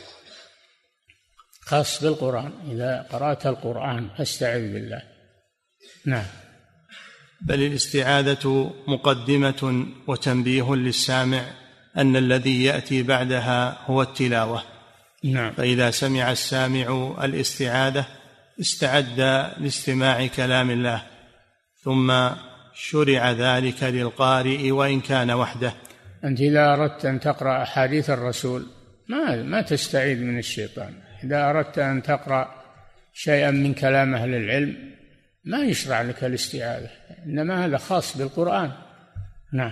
خاص بالقرآن، إذا قرأت القرآن فاستعذ بالله. نعم. بل الاستعاذة مقدمة وتنبيه للسامع أن الذي يأتي بعدها هو التلاوة. نعم. فإذا سمع السامع الاستعاذة استعد لاستماع كلام الله، ثم شرع ذلك للقارئ وإن كان وحده. أنت إذا أردت أن تقرأ أحاديث الرسول ما تستعيذ من الشيطان. إذا أردت أن تقرأ شيئا من كلام أهل العلم ما يشرع لك الاستعاذة، إنما هذا خاص بالقرآن. نعم.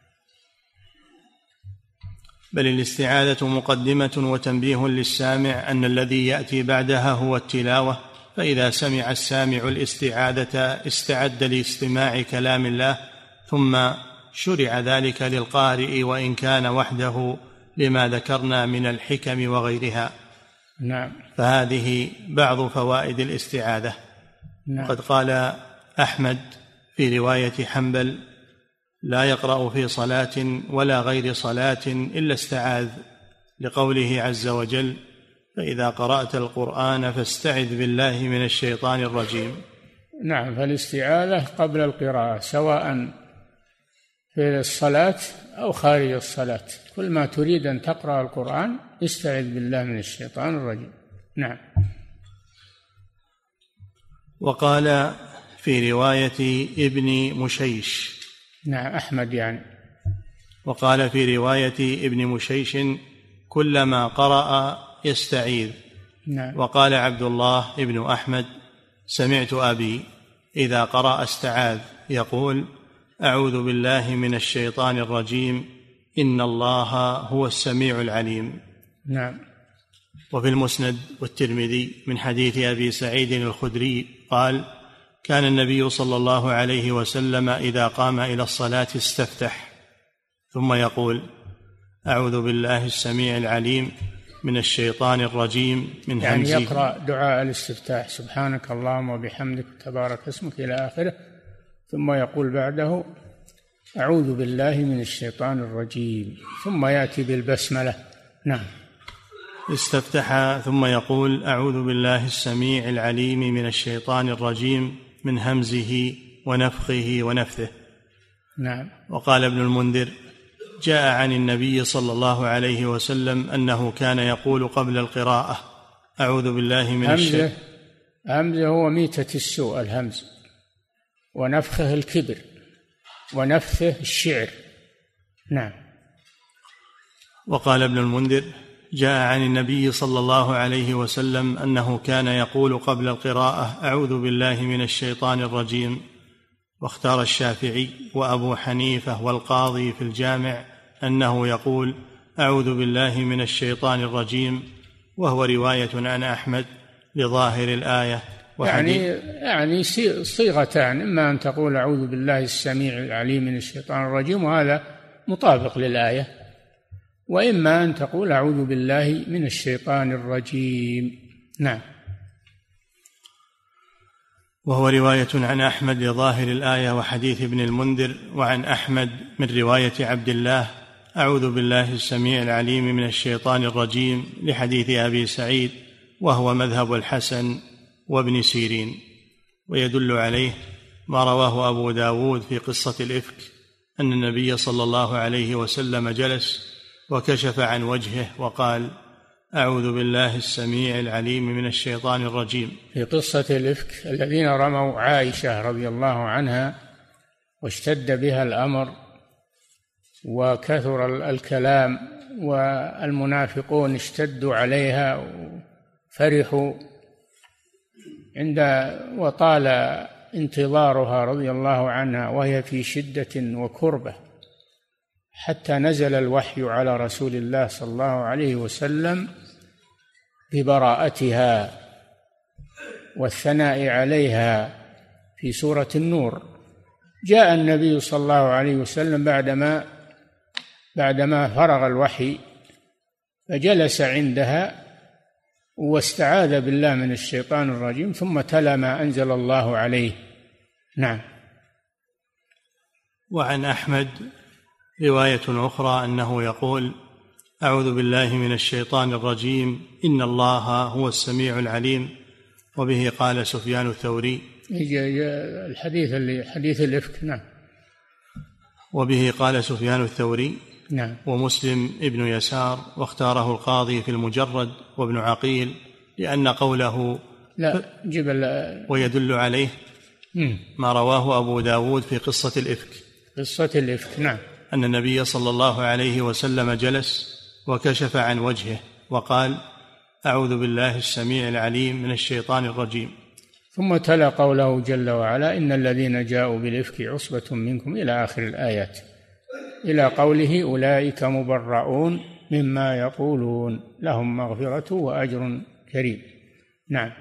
بل الاستعاذة مقدمة وتنبيه للسامع أن الذي يأتي بعدها هو التلاوة، فإذا سمع السامع الاستعاذة استعد لاستماع كلام الله، ثم شرع ذلك للقارئ وإن كان وحده، لما ذكرنا من الحكم وغيرها. نعم. فهذه بعض فوائد الاستعاذة. نعم. قد قال أحمد في رواية حنبل: لا يقرأ في صلاة ولا غير صلاة إلا استعاذ، لقوله عز وجل: فإذا قرأت القرآن فاستعذ بالله من الشيطان الرجيم. نعم. فالاستعاذة قبل القراءة سواء في الصلاة أو خارج الصلاة، كل ما تريد أن تقرأ القرآن استعذ بالله من الشيطان الرجيم. نعم. وقال في رواية ابن مشيش. نعم. أحمد يعني. وقال في رواية ابن مشيش: كلما قرأ يستعيذ. نعم. وقال عبد الله ابن أحمد: سمعت أبي إذا قرأ استعاذ يقول: أعوذ بالله من الشيطان الرجيم، إن الله هو السميع العليم. نعم. وفي المسند والترمذي من حديث أبي سعيد الخدري قال: كان النبي صلى الله عليه وسلم إذا قام إلى الصلاة استفتح ثم يقول: أعوذ بالله السميع العليم من الشيطان الرجيم من همزه. يعني يقرأ دعاء الاستفتاح: سبحانك اللهم وبحمدك تبارك اسمك إلى آخره، ثم يقول بعده: أعوذ بالله من الشيطان الرجيم، ثم يأتي بالبسملة. نعم. استفتح ثم يقول: أعوذ بالله السميع العليم من الشيطان الرجيم من همزه ونفخه ونفثه. نعم. وقال ابن المنذر: جاء عن النبي صلى الله عليه وسلم أنه كان يقول قبل القراءة أعوذ بالله من الشيطان. همزة هو ميتة السوء الهمز، ونفخه الكبر، ونفثه الشعر. نعم. وقال ابن المنذر جاء عن النبي صلى الله عليه وسلم أنه كان يقول قبل القراءة أعوذ بالله من الشيطان الرجيم. واختار الشافعي وأبو حنيفة والقاضي في الجامع أنه يقول أعوذ بالله من الشيطان الرجيم، وهو رواية عن أحمد لظاهر الآية. يعني صيغتان، إما أن تقول أعوذ بالله السميع العليم من الشيطان الرجيم، وهذا مطابق للآية، وإما أن تقول أعوذ بالله من الشيطان الرجيم. نعم. وهو رواية عن أحمد لظاهر الآية وحديث ابن المنذر. وعن أحمد من رواية عبد الله أعوذ بالله السميع العليم من الشيطان الرجيم لحديث أبي سعيد، وهو مذهب الحسن وابن سيرين. ويدل عليه ما رواه أبو داود في قصة الإفك أن النبي صلى الله عليه وسلم جلس وكشف عن وجهه وقال أعوذ بالله السميع العليم من الشيطان الرجيم. في قصة الإفك الذين رموا عائشة رضي الله عنها واشتد بها الأمر وكثر الكلام، والمنافقون اشتدوا عليها وفرحوا وطال انتظارها رضي الله عنها وهي في شدة وكربة، حتى نزل الوحي على رسول الله صلى الله عليه وسلم ببراءتها والثناء عليها في سورة النور. جاء النبي صلى الله عليه وسلم بعدما فرغ الوحي فجلس عندها واستعاذ بالله من الشيطان الرجيم، ثم تلا ما أنزل الله عليه. نعم. وعن أحمد رواية أخرى أنه يقول أعوذ بالله من الشيطان الرجيم إن الله هو السميع العليم. وبه قال سفيان الثوري. الحديث حديث الإفك. نعم. وبه قال سفيان الثوري. نعم. ومسلم ابن يسار، واختاره القاضي في المجرد وابن عقيل لأن قوله لا ويدل عليه ما رواه أبو داود في قصة الإفك. نعم. أن النبي صلى الله عليه وسلم جلس وكشف عن وجهه وقال أعوذ بالله السميع العليم من الشيطان الرجيم، ثم تلا قوله جل وعلا إن الذين جاءوا بالإفك عصبة منكم إلى آخر الآيات، إلى قوله أولئك مبرؤون مما يقولون لهم مغفرة وأجر كريم. نعم.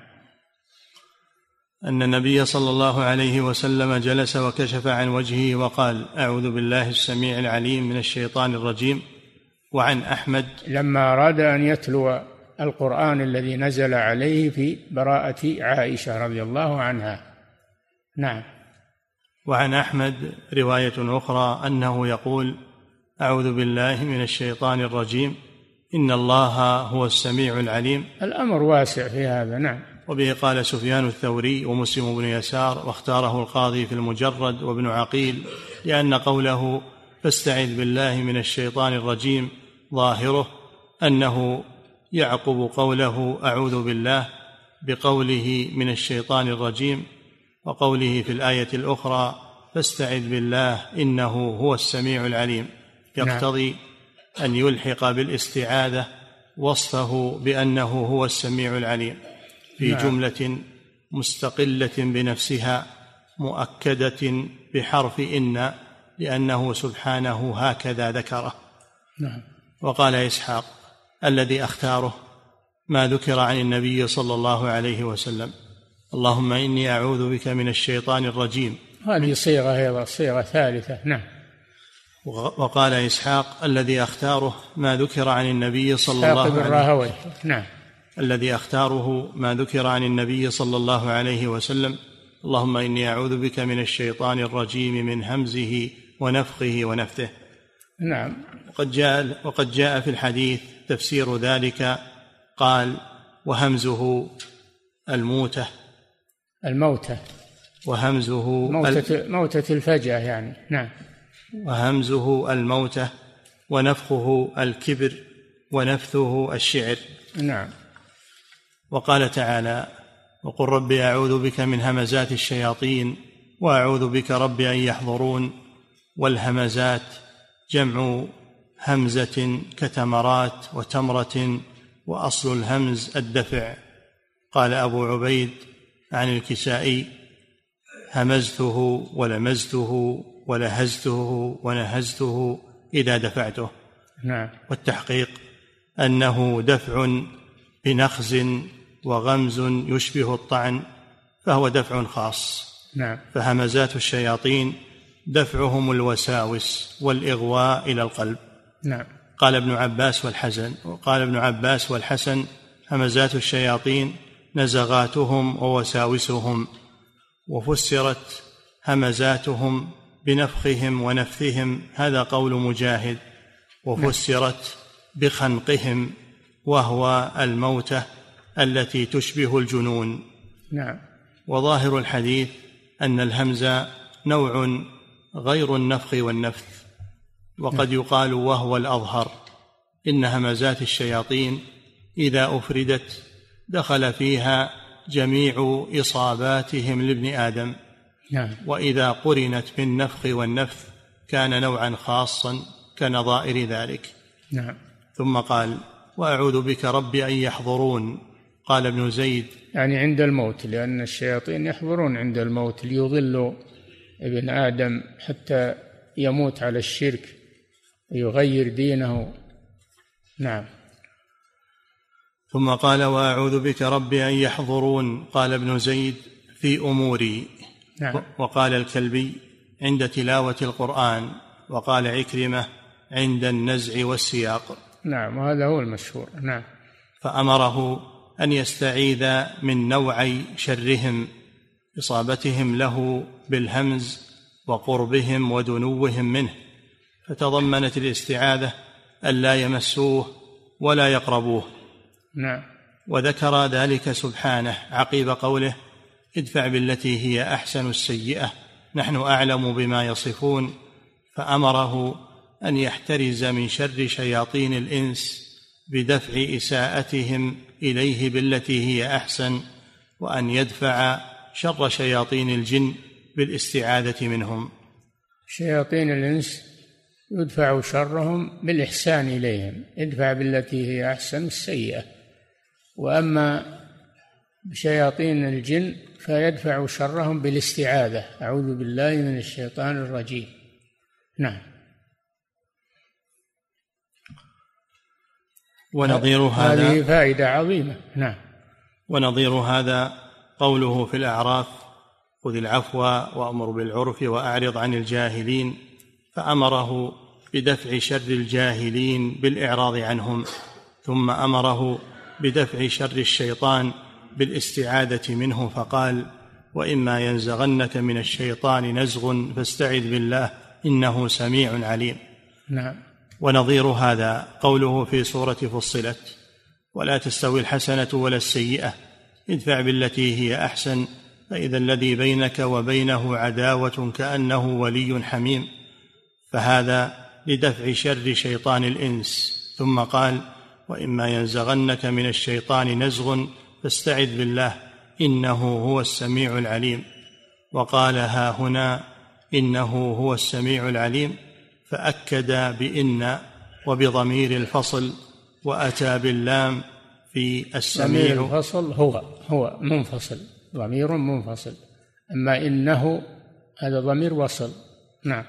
أن النبي صلى الله عليه وسلم جلس وكشف عن وجهه وقال أعوذ بالله السميع العليم من الشيطان الرجيم. وعن أحمد لما أراد أن يتلو القرآن الذي نزل عليه في براءة عائشة رضي الله عنها. نعم. وعن أحمد رواية أخرى أنه يقول أعوذ بالله من الشيطان الرجيم إن الله هو السميع العليم. الأمر واسع في هذا. نعم. وبه قال سفيان الثوري ومسلم بن يسار، واختاره القاضي في المجرد وابن عقيل لأن قوله فاستعذ بالله من الشيطان الرجيم ظاهره أنه يعقب قوله أعوذ بالله بقوله من الشيطان الرجيم، وقوله في الآية الأخرى فاستعذ بالله إنه هو السميع العليم، يقتضي أن يلحق بالاستعاذة وصفه بأنه هو السميع العليم في جملة مستقلة بنفسها مؤكدة بحرف إن، لأنه سبحانه هكذا ذكره. نعم. وقال إسحاق الذي أختاره ما ذكر عن النبي صلى الله عليه وسلم اللهم إني أعوذ بك من الشيطان الرجيم. هذه صيغة ثالثة. نعم. وقال إسحاق الذي أختاره ما ذكر عن النبي صلى الله عليه وسلم. نعم. الذي أختاره ما ذكر عن النبي صلى الله عليه وسلم اللهم إني أعوذ بك من الشيطان الرجيم من همزه ونفخه ونفثه. نعم. وقد جاء في الحديث تفسير ذلك، قال وهمزه الموتة وهمزه موتة الفجأة يعني. نعم. وهمزه الموتة ونفخه الكبر، ونفثه الشعر. نعم. وقال تعالى: وقل رب أعوذ بك من همزات الشياطين وأعوذ بك رب أن يحضرون. والهمزات جمع همزة كتمرات وتمرة، وأصل الهمز الدفع. قال أبو عبيد عن الكسائي: همزته ولمزته ولهزته ونهزته إذا دفعته. نعم. والتحقيق أنه دفع بنخز وغمز يشبه الطعن، فهو دفع خاص. نعم. فهمزات الشياطين دفعهم الوساوس والإغواء إلى القلب. نعم. قال ابن عباس والحسن: همزات الشياطين نزغاتهم ووساوسهم. وفسرت همزاتهم بنفخهم ونفثهم، هذا قول مجاهد. وفسرت بخنقهم، وهو الموتة التي تشبه الجنون. نعم. وظاهر الحديث أن الهمز نوع غير النفخ والنفث. وقد يقال وهو الأظهر إن همزات الشياطين إذا أفردت دخل فيها جميع إصاباتهم لابن آدم. نعم. وإذا قرنت بالنفخ والنفث كان نوعا خاصا كنظائر ذلك. نعم. ثم قال: وأعوذ بك رب أن يحضرون. قال ابن زيد: يعني عند الموت، لأن الشياطين يحضرون عند الموت ليضلوا ابن آدم حتى يموت على الشرك ويغير دينه. نعم. ثم قال: وأعوذ بك رب أن يحضرون. قال ابن زيد: في أموري. نعم. وقال الكلبي: عند تلاوة القرآن. وقال عكرمة: عند النزع والسياق. نعم، وهذا هو المشهور. نعم. فأمره أن يستعيذ من نوعي شرهم، إصابتهم له بالهمز وقربهم ودنوهم منه، فتضمنت الاستعاذة ألا يمسوه ولا يقربوه. نعم. وذكر ذلك سبحانه عقيب قوله: ادفع بالتي هي أحسن السيئة نحن أعلم بما يصفون. فأمره أن يحترز من شر شياطين الإنس بدفع إساءتهم إليه بالتي هي أحسن، وأن يدفع شر شياطين الجن بالاستعاذة منهم. شياطين الإنس يدفع شرهم بالإحسان إليهم، ادفع بالتي هي أحسن السيئة. وأما شياطين الجن فيدفع شرهم بالاستعاذة: أعوذ بالله من الشيطان الرجيم. نعم. ونظير هذا، هذه فائدة عظيمة. نعم. ونظير هذا قوله في الأعراف: خذ العفو وأمر بالعرف وأعرض عن الجاهلين. فأمره بدفع شر الجاهلين بالإعراض عنهم، ثم أمره بدفع شر الشيطان بالاستعاذة منه، فقال: وإما ينزغنك من الشيطان نزغ فاستعذ بالله إنه سميع عليم. نعم. ونظير هذا قوله في سورة فصلت: ولا تستوي الحسنة ولا السيئة ادفع بالتي هي أحسن فإذا الذي بينك وبينه عداوة كأنه ولي حميم. فهذا لدفع شر شيطان الإنس. ثم قال: وإما ينزغنك من الشيطان نزغ فاستعذ بالله إنه هو السميع العليم. وقال ها هنا إنه هو السميع العليم، فأكد بإن وبضمير الفصل، وأتى باللام في السميع. ضمير الفصل هو منفصل، ضمير منفصل. أما إنه هذا ضمير وصل. نعم.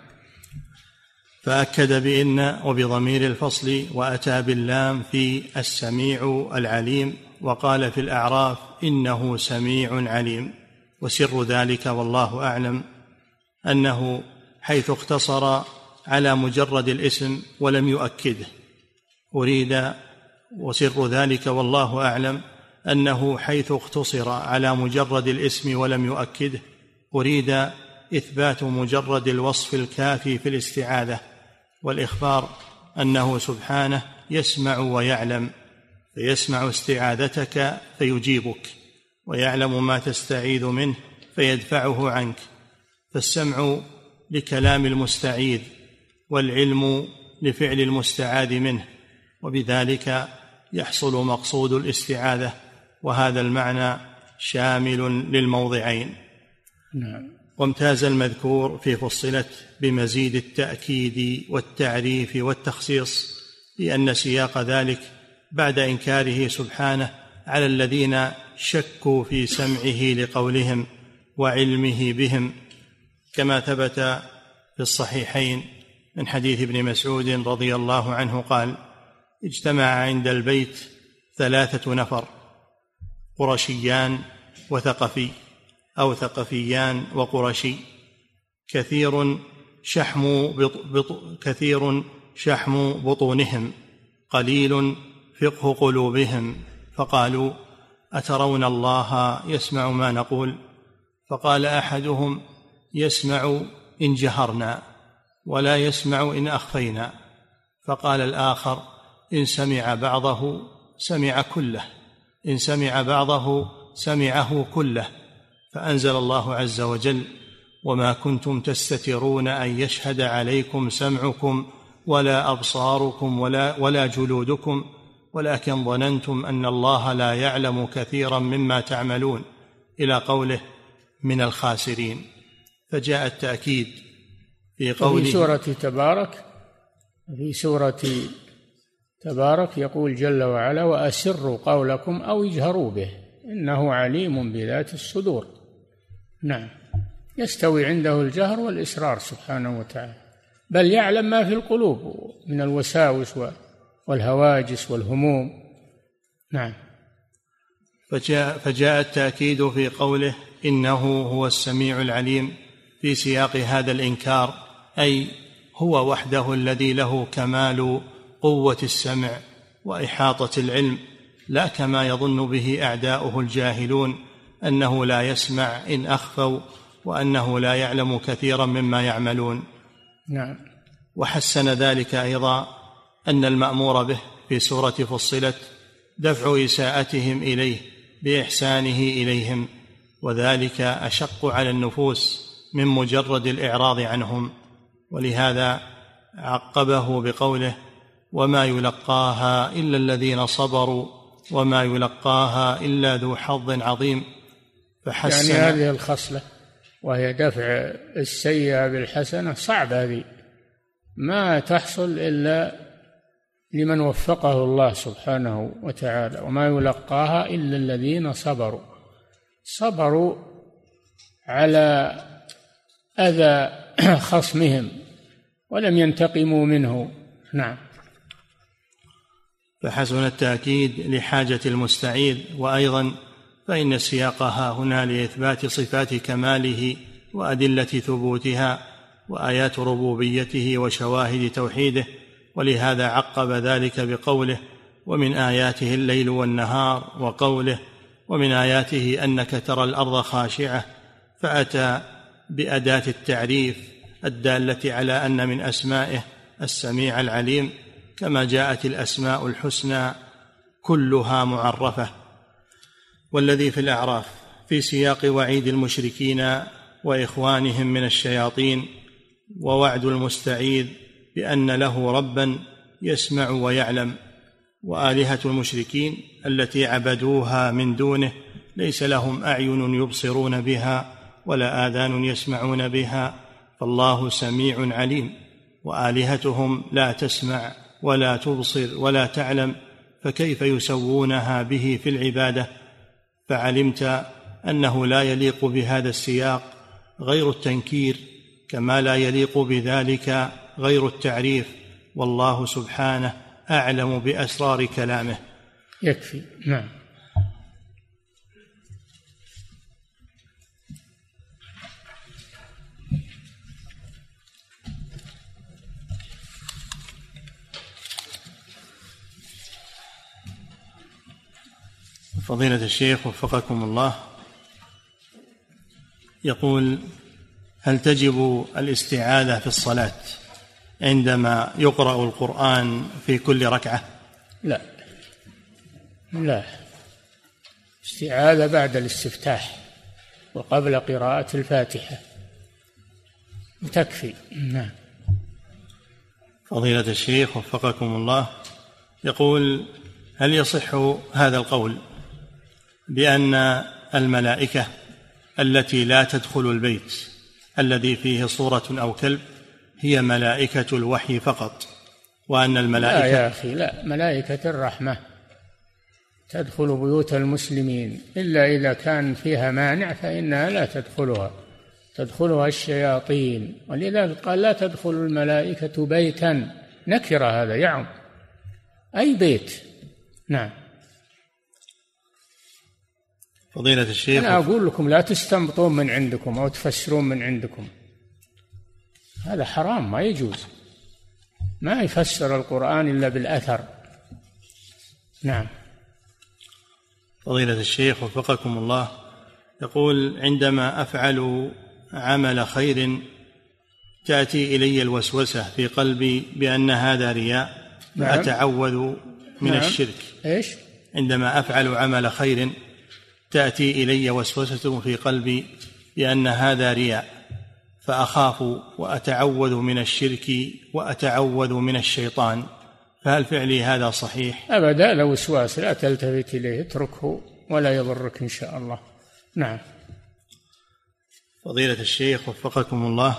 فأكد بإن وبضمير الفصل، وأتى باللام في السميع العليم. وقال في الأعراف: إنه سميع عليم. وسر ذلك والله أعلم أنه حيث اقتصر على مجرد الاسم ولم يؤكده أريد، وسر ذلك والله أعلم أنه حيث اقتصر على مجرد الاسم ولم يؤكده أريد إثبات مجرد الوصف الكافي في الاستعاذة، والإخبار أنه سبحانه يسمع ويعلم، فيسمع استعاذتك فيجيبك، ويعلم ما تستعيذ منه فيدفعه عنك. فالسمع لكلام المستعيذ، والعلم لفعل المستعاذ منه، وبذلك يحصل مقصود الاستعاذة، وهذا المعنى شامل للموضعين. وامتاز المذكور في فصلت بمزيد التأكيد والتعريف والتخصيص، لأن سياق ذلك بعد إنكاره سبحانه على الذين شكوا في سمعه لقولهم وعلمه بهم، كما ثبت في الصحيحين من حديث ابن مسعود رضي الله عنه قال: اجتمع عند البيت 3 نفر، قرشيان وثقفي، أو ثقفيان وقرشي، كثير شحم بطونهم، قليل فقه قلوبهم، فقالوا: أترون الله يسمع ما نقول؟ فقال أحدهم: يسمع إن جهرنا، ولا يسمع إن أخفينا. فقال الآخر: إن سمع بعضه سمع كله، إن سمع بعضه سمعه كله. فأنزل الله عز وجل: وما كنتم تستترون أن يشهد عليكم سمعكم ولا أبصاركم ولا جلودكم، ولكن ظننتم أن الله لا يعلم كثيرا مما تعملون، إلى قوله: من الخاسرين. فجاء التأكيد في قوله في سورة تبارك يقول جل وعلا: وأسروا قولكم أو اجهروا به إنه عليم بذات الصدور. نعم، يستوي عنده الجهر والإسرار سبحانه وتعالى، بل يعلم ما في القلوب من الوساوس والهواجس والهموم. نعم. فجاء التأكيد في قوله: إنه هو السميع العليم، في سياق هذا الإنكار، أي هو وحده الذي له كمال قوة السمع وإحاطة العلم، لا كما يظن به أعداؤه الجاهلون أنه لا يسمع إن أخفوا، وأنه لا يعلم كثيرا مما يعملون. نعم. وحسن ذلك أيضا أن المأمور به في سورة فصلت دفع إساءتهم إليه بإحسانه إليهم، وذلك أشق على النفوس من مجرد الإعراض عنهم، ولهذا عقبه بقوله: وما يلقاها إلا الذين صبروا وما يلقاها إلا ذو حظ عظيم. فحسن يعني هذه الخصلة وهي دفع السيئة بالحسنة صعبة، هذه ما تحصل إلا لمن وفقه الله سبحانه وتعالى. وما يلقاها إلا الذين صبروا على أذى خصمهم ولم ينتقموا منه. نعم. فحسن التأكيد لحاجة المستعيذ، وأيضا فإن سياقها هنا لإثبات صفات كماله وأدلة ثبوتها وآيات ربوبيته وشواهد توحيده، ولهذا عقب ذلك بقوله: ومن آياته الليل والنهار، وقوله: ومن آياته أنك ترى الأرض خاشعة، فأتى بأداة التعريف الدالة على أن من أسمائه السميع العليم، كما جاءت الأسماء الحسنى كلها معرفة. والذي في الأعراف في سياق وعيد المشركين وإخوانهم من الشياطين، ووعد المستعيذ بأن له ربا يسمع ويعلم. وآلهة المشركين التي عبدوها من دونه ليس لهم أعين يبصرون بها ولا آذان يسمعون بها، فالله سميع عليم، وآلهتهم لا تسمع ولا تبصر ولا تعلم، فكيف يسوونها به في العبادة؟ فعلمت أنه لا يليق بهذا السياق غير التنكير، كما لا يليق بذلك غير التعريف، والله سبحانه أعلم بأسرار كلامه. يكفي. نعم. فضيلة الشيخ وفقكم الله، يقول: هل تجب الاستعاذة في الصلاة عندما يقرأ القرآن في كل ركعة؟ لا، استعاذة بعد الاستفتاح وقبل قراءة الفاتحة تكفي. نعم. فضيلة الشيخ وفقكم الله، يقول: هل يصح هذا القول بأن الملائكة التي لا تدخل البيت الذي فيه صورة أو كلب هي ملائكة الوحي فقط، وأن الملائكة... لا يا أخي، لا، ملائكة الرحمة تدخل بيوت المسلمين إلا إذا كان فيها مانع فإنها لا تدخلها الشياطين، ولذا قال: لا تدخل الملائكة بيتا، نكرة، هذا يعم أي بيت. نعم. فضيلة الشيخ، أنا أقول لكم لا تستنبطون من عندكم أو تفسرون من عندكم، هذا حرام، ما يجوز، ما يفسر القرآن إلا بالأثر. نعم. فضيلة الشيخ وفقكم الله، يقول: عندما أفعل عمل خير تأتي إلي الوسوسة في قلبي بأن هذا رياء، فأتعوذ من الشرك. إيش؟ عندما أفعل عمل خير تأتي إلي وسوسة في قلبي بأن هذا رياء، فأخاف وأتعوذ من الشرك وأتعوذ من الشيطان، فهل فعلي هذا صحيح؟ أبدا، لو وسواس لا تلتفت إليه، اتركه ولا يضرك إن شاء الله. نعم. فضيلة الشيخ وفقكم الله،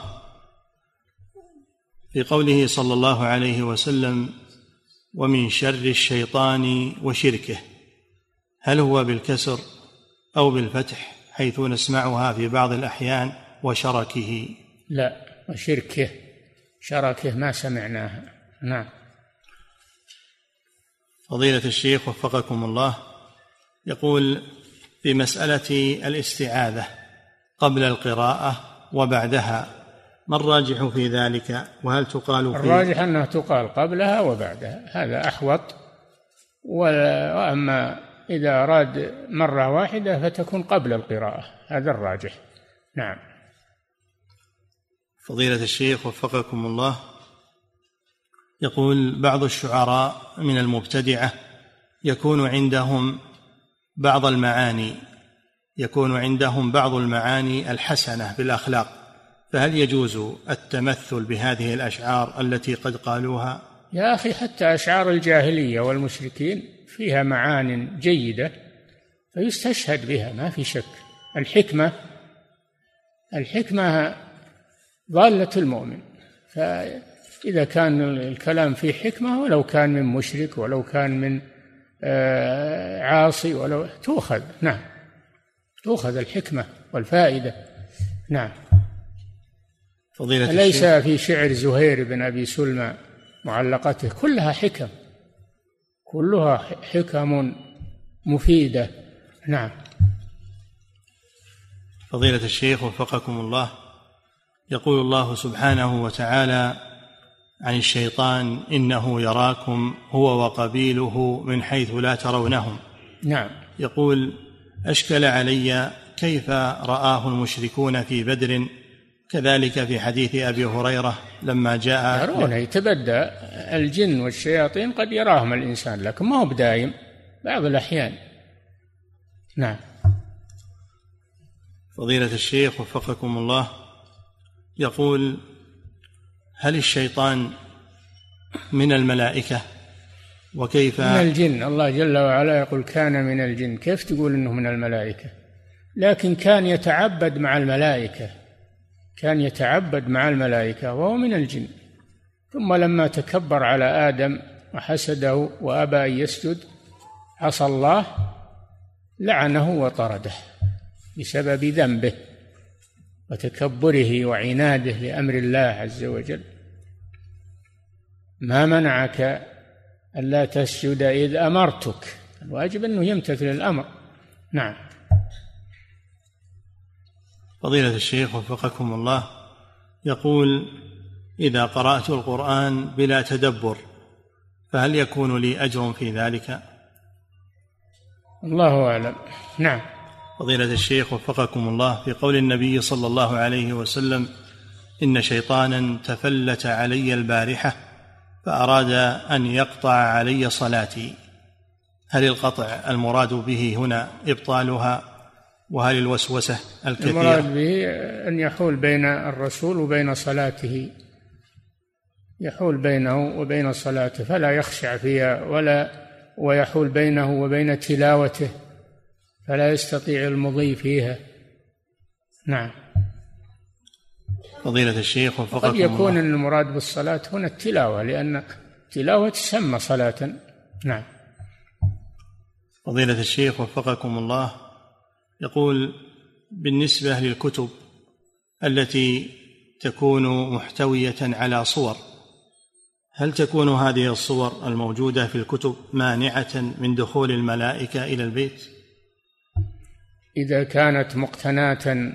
في قوله صلى الله عليه وسلم: ومن شر الشيطان وشركه، هل هو بالكسر أو بالفتح حيث نسمعها في بعض الأحيان وشركه؟ لا، وشركه، شركه ما سمعناها. نعم. فضيلة الشيخ وفقكم الله، يقول: في مسألة الاستعاذة قبل القراءة وبعدها، ما الراجح في ذلك؟ وهل تقال فيه؟ الراجح أنها تقال قبلها وبعدها، هذا أحوط. وأما إذا أراد مرة واحدة فتكون قبل القراءة، هذا الراجح. نعم. فضيلة الشيخ وفقكم الله، يقول: بعض الشعراء من المبتدعة يكون عندهم بعض المعاني الحسنة بالأخلاق، فهل يجوز التمثل بهذه الأشعار التي قد قالوها؟ يا أخي، حتى أشعار الجاهلية والمشركين فيها معان جيدة فيستشهد بها، ما في شك. الحكمة ضالة المؤمن، فإذا كان الكلام فيه حكمة ولو كان من مشرك ولو كان من عاصي ولو تؤخذ. نعم، تؤخذ الحكمة والفائدة. نعم. ليس في شعر زهير بن أبي سلمى معلقته كلها حكم، كلها حكم مفيدة. نعم. فضيلة الشيخ وفقكم الله، يقول الله سبحانه وتعالى عن الشيطان: إنه يراكم هو وقبيله من حيث لا ترونهم. نعم. يقول: أشكل علي كيف رآه المشركون في بدر، كذلك في حديث أبي هريرة لما جاء يرون، يتبدى الجن والشياطين، قد يراهم الإنسان لكن ما هو بدائم، بعض الأحيان. نعم. فضيلة الشيخ وفقكم الله، يقول: هل الشيطان من الملائكة؟ وكيف؟ من الجن. الله جل وعلا يقول: كان من الجن، كيف تقول إنه من الملائكة؟ لكن كان يتعبد مع الملائكة وهو من الجن، ثم لما تكبر على آدم وحسده وأبى أن يسجد عصى الله، لعنه وطرده بسبب ذنبه وتكبره وعناده لأمر الله عز وجل. ما منعك ألا تسجد إذ أمرتك؟ الواجب أنه يمتثل الأمر. نعم. فضيلة الشيخ وفقكم الله، يقول: إذا قرأت القرآن بلا تدبر فهل يكون لي أجر في ذلك؟ الله أعلم. نعم. فضيلة الشيخ وفقكم الله، في قول النبي صلى الله عليه وسلم: إن شيطانا تفلت علي البارحة فأراد أن يقطع علي صلاتي، هل القطع المراد به هنا إبطالها؟ وهل الوسوسة الكثيرة المراد به أن يحول بين الرسول وبين صلاته، يحول بينه وبين صلاته، فلا يخشع فيها ويحول بينه وبين تلاوته، فلا يستطيع المضي فيها. نعم. فضيلة الشيخ وفقكم قد يكون الله. المراد بالصلاة هنا التلاوة، لأن التلاوة تسمى صلاة. نعم. فضيلة الشيخ وفقكم الله، يقول: بالنسبة للكتب التي تكون محتوية على صور، هل تكون هذه الصور الموجودة في الكتب مانعة من دخول الملائكة إلى البيت؟ إذا كانت مقتناة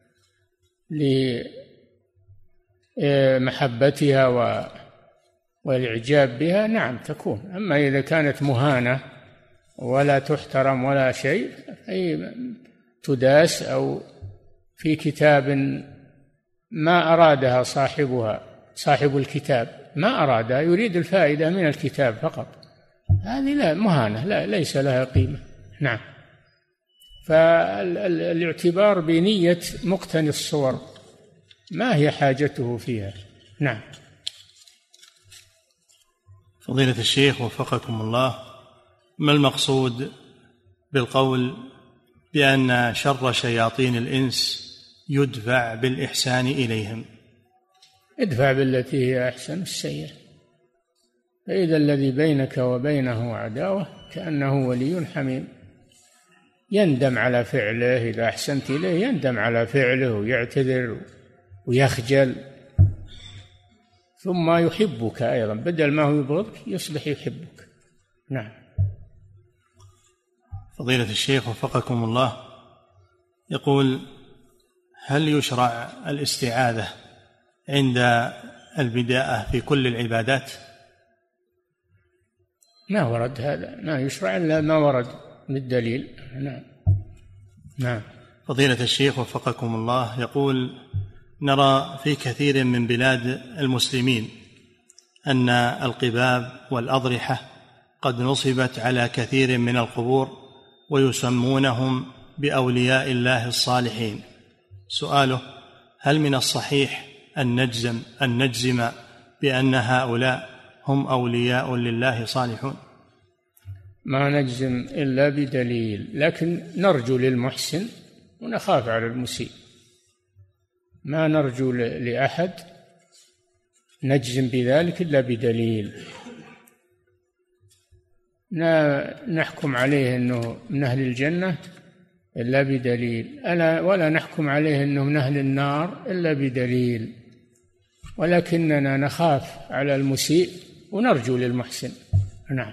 لمحبتها والإعجاب بها، نعم تكون. أما إذا كانت مهانة ولا تحترم ولا شيء، أي تداس أو في كتاب ما أرادها صاحب الكتاب، ما أرادها، يريد الفائدة من الكتاب فقط، هذه لا مهانة، لا ليس لها قيمة. نعم. فالاعتبار بنية مقتني الصور، ما هي حاجته فيها. نعم. فضيلة الشيخ وفقكم الله، ما المقصود بالقول بأن شر شياطين الإنس يدفع بالإحسان إليهم؟ ادفع بالتي هي أحسن السيئة، فإذا الذي بينك وبينه عداوة كأنه ولي حميم، يندم على فعله إذا أحسنت إليه، يندم على فعله ويعتذر ويخجل، ثم يحبك أيضا، بدل ما هو يبغضك يصبح يحبك. نعم. فضيلة الشيخ وفقكم الله، يقول: هل يشرع الاستعاذة عند البداءة في كل العبادات؟ ما ورد هذا، ما يشرع إلا ما ورد بالدليل. نعم. نعم. فضيلة الشيخ وفقكم الله، يقول: نرى في كثير من بلاد المسلمين أن القباب والأضرحة قد نصبت على كثير من القبور ويسمونهم بأولياء الله الصالحين. سؤاله: هل من الصحيح أن نجزم بأن هؤلاء هم أولياء لله صالحون؟ ما نجزم إلا بدليل، لكن نرجو للمحسن ونخاف على المسيء، ما نرجو لأحد نجزم بذلك إلا بدليل، نحكم عليه أنه من أهل الجنة إلا بدليل، ولا نحكم عليه أنه من أهل النار إلا بدليل، ولكننا نخاف على المسيء ونرجو للمحسن. نعم.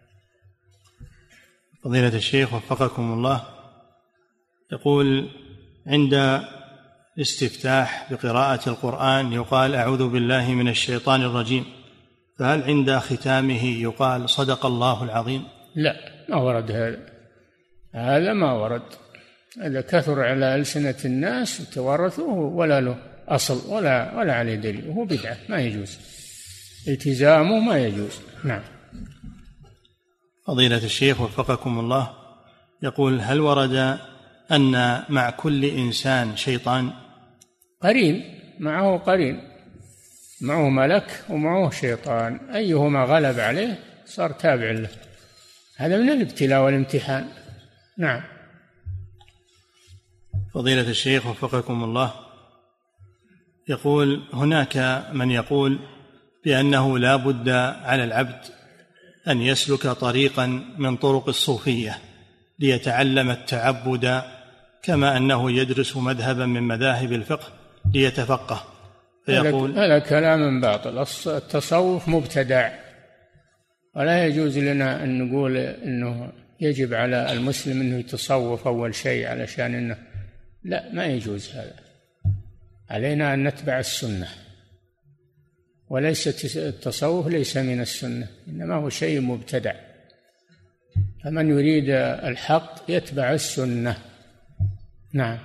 فضيلة الشيخ وفقكم الله، يقول: عند الاستفتاح بقراءة القرآن يقال: أعوذ بالله من الشيطان الرجيم، فهل عند ختامه يقال: صدق الله العظيم؟ لا، ما ورد هذا ما ورد، هذا كثر على ألسنة الناس وتوارثوه ولا له أصل ولا عليه دليل، وهو بدعة ما يجوز التزامه، ما يجوز. نعم. فضيلة الشيخ وفقكم الله، يقول: هل ورد أن مع كل إنسان شيطان؟ قرين، معه ملك ومعه شيطان، أيهما غلب عليه صار تابع له، هذا من الابتلاء والامتحان. نعم. فضيلة الشيخ وفقكم الله، يقول: هناك من يقول بأنه لا بد على العبد أن يسلك طريقا من طرق الصوفية ليتعلم التعبد، كما أنه يدرس مذهبا من مذاهب الفقه ليتفقه، فيقول: هذا كلام باطل، التصوف مبتدع، ولا يجوز لنا أن نقول أنه يجب على المسلم أنه يتصوف أول شيء علشان أنه، لا، ما يجوز هذا، علينا أن نتبع السنة، وليس التصوف ليس من السنة، إنما هو شيء مبتدع، فمن يريد الحق يتبع السنة. نعم.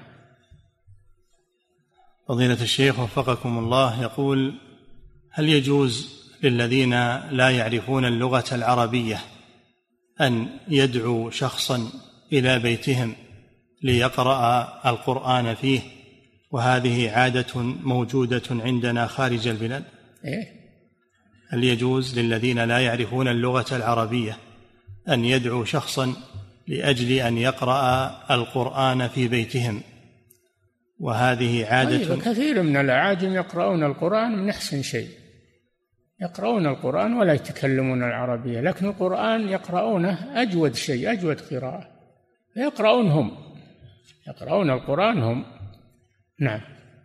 فضيلة الشيخ وفقكم الله، يقول: هل يجوز للذين لا يعرفون اللغة العربية أن يدعوا شخصا إلى بيتهم ليقرأ القرآن فيه، وهذه عادة موجودة عندنا خارج البلاد؟ هل يجوز للذين لا يعرفون اللغة العربية أن يدعوا شخصا لأجل أن يقرأ القرآن في بيتهم؟ وهذه عادة كثير من الأعاجم يقرؤون القرآن من أحسن شيء، يقرؤون القرآن ولا يتكلمون العربية، لكن القرآن يقرؤونه أجود شيء، أجود قراءة، يقرؤون القرآن هم. نعم.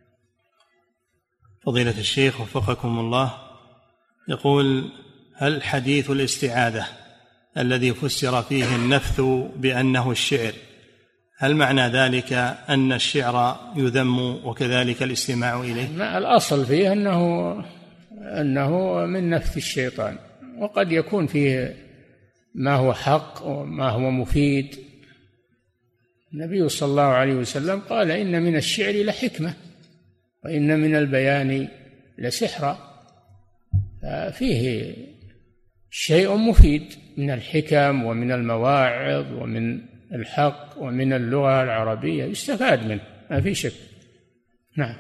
فضيلة الشيخ وفقكم الله، يقول: هل حديث الاستعاذة الذي فسر فيه النفث بأنه الشعر، هل معنى ذلك أن الشعر يذم وكذلك الاستماع إليه؟ الأصل فيه أنه من نفث الشيطان، وقد يكون فيه ما هو حق وما هو مفيد. النبي صلى الله عليه وسلم قال: إن من الشعر لحكمة وإن من البيان لسحرا. فيه شيء مفيد من الحكم ومن المواعظ ومن الحق ومن اللغة العربية، يستفاد منه ما في شك. نعم.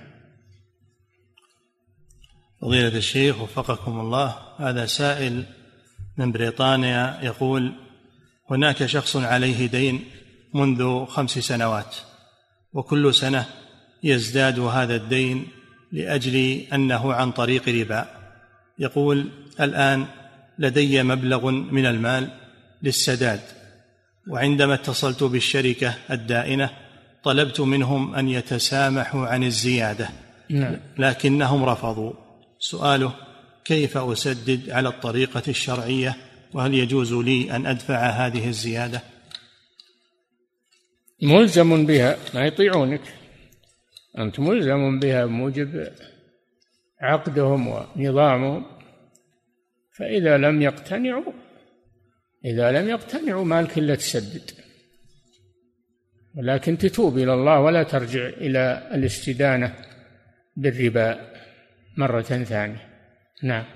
فضيلة الشيخ وفقكم الله، هذا سائل من بريطانيا يقول: هناك شخص عليه دين منذ 5 سنوات، وكل سنة يزداد هذا الدين لأجل أنه عن طريق ربا. يقول: الآن لدي مبلغ من المال للسداد، وعندما اتصلت بالشركة الدائنة طلبت منهم أن يتسامحوا عن الزيادة، لكنهم رفضوا. سؤاله: كيف أسدد على الطريقة الشرعية، وهل يجوز لي أن أدفع هذه الزيادة؟ ملزم بها، ما يطيعونك، أنت ملزم بها بموجب عقدهم ونظامهم، فإذا لم يقتنعوا مالك إلا تسدد، ولكن تتوب إلى الله ولا ترجع إلى الاستدانة بالربا مرة ثانية. نعم.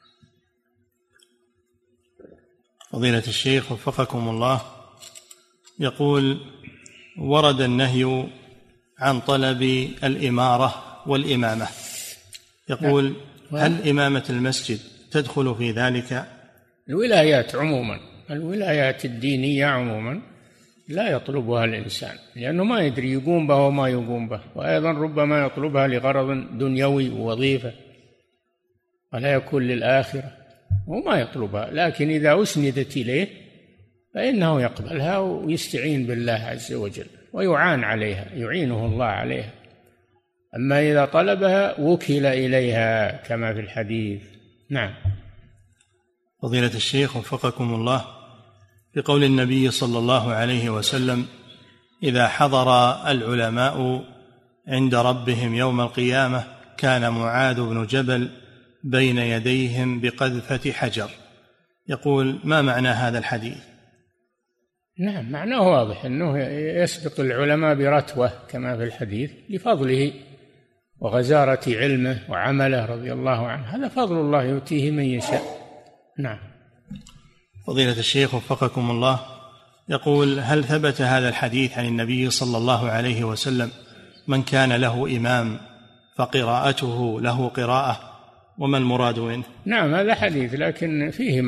فضيلة الشيخ وفقكم الله، يقول: ورد النهي عن طلب الإمارة والإمامة. يقول: هل إمامة المسجد تدخل في ذلك؟ الولايات عموما، الولايات الدينية عموما لا يطلبها الإنسان، لأنه ما يدري يقوم به وما يقوم به، وأيضا ربما يطلبها لغرض دنيوي ووظيفة ولا يكون للآخرة وما يطلبها، لكن إذا أسندت إليه فإنه يقبلها ويستعين بالله عز وجل ويعان عليها، يعينه الله عليها. أما إذا طلبها وكل إليها كما في الحديث. نعم. فضيلة الشيخ وفقكم الله، بقول النبي صلى الله عليه وسلم: إذا حضر العلماء عند ربهم يوم القيامة كان معاذ بن جبل بين يديهم بقذفة حجر. يقول: ما معنى هذا الحديث؟ نعم، معناه واضح، أنه يسبق العلماء برتوة كما في الحديث لفضله وغزارة علمه وعمله رضي الله عنه، هذا فضل الله يؤتيه من يشاء. نعم. فضيلة الشيخ وفقكم الله، يقول: هل ثبت هذا الحديث عن النبي صلى الله عليه وسلم: من كان له إمام فقراءته له قراءة، وما المراد منه؟ نعم، هذا حديث، لكن فيه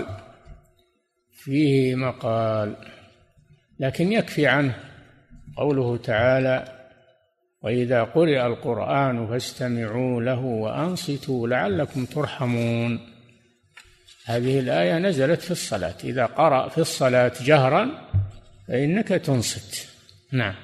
مقال، لكن يكفي عنه قوله تعالى: وإذا قرئ القرآن فاستمعوا له وأنصتوا لعلكم ترحمون. هذه الآية نزلت في الصلاة، إذا قرأ في الصلاة جهرا فإنك تنصت. نعم.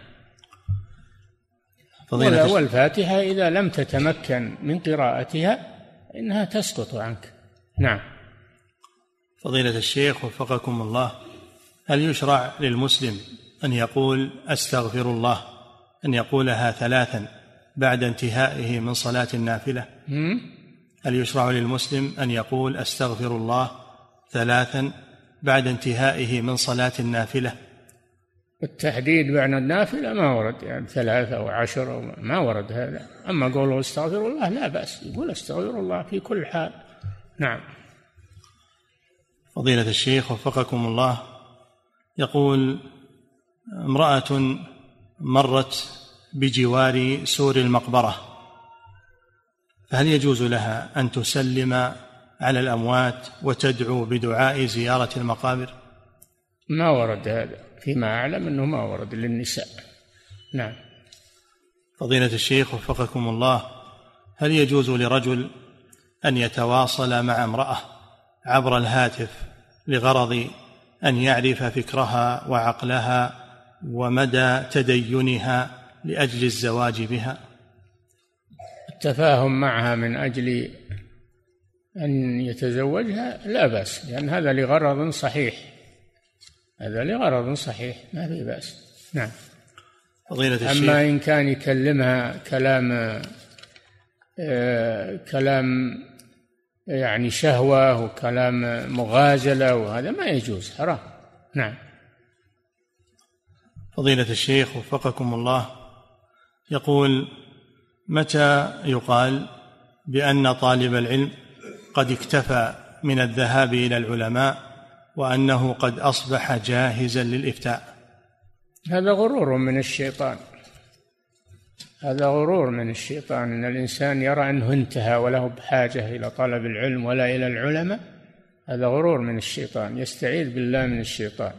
والفاتحة إذا لم تتمكن من قراءتها إنها تسقط عنك. نعم. فضيلة الشيخ وفقكم الله، هل يشرع للمسلم أن يقول أستغفر الله، أن يقولها 3 بعد انتهائه من صلاة النافلة؟ هل يشرع للمسلم أن يقول أستغفر الله 3 بعد انتهائه من صلاة النافلة؟ التحديد بعد النافلة ما ورد، يعني 3 أو 10 ما ورد هذا. أما قوله استغفر الله لا بأس، يقول استغفر الله في كل حال. نعم. فضيلة الشيخ وفقكم الله، يقول: امرأة مرت بجوار سور المقبرة، فهل يجوز لها أن تسلم على الأموات وتدعو بدعاء زيارة المقابر؟ ما ورد هذا، فيما أعلم أنه ما ورد للنساء. نعم. فضيلة الشيخ وفقكم الله، هل يجوز لرجل أن يتواصل مع امرأة عبر الهاتف لغرض أن يعرف فكرها وعقلها ومدى تدينها لأجل الزواج بها؟ التفاهم معها من أجل أن يتزوجها لا بأس، لأن هذا لغرض صحيح، هذا لغرض صحيح، ما في بأس. نعم. فضيلة الشيخ، أما إن كان يكلمها كلام يعني شهوة وكلام مغازلة وهذا ما يجوز، حرام. نعم. فضيلة الشيخ وفقكم الله، يقول: متى يقال بأن طالب العلم قد اكتفى من الذهاب إلى العلماء وأنه قد أصبح جاهزا للإفتاء؟ هذا غرور من الشيطان، هذا غرور من الشيطان، أن الإنسان يرى أنه انتهى وله بحاجة إلى طلب العلم ولا إلى العلماء، هذا غرور من الشيطان، يستعيذ بالله من الشيطان.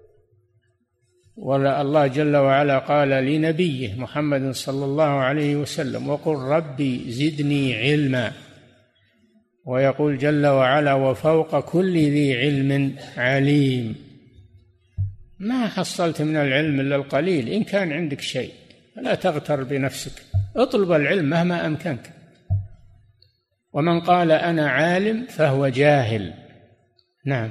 ولا الله جل وعلا قال لنبيه محمد صلى الله عليه وسلم: وقل ربي زدني علما. ويقول جل وعلا: وفوق كل ذي علم عليم. ما حصلت من العلم إلا القليل، إن كان عندك شيء فلا تغتر بنفسك، اطلب العلم مهما أمكنك. ومن قال أنا عالم فهو جاهل. نعم.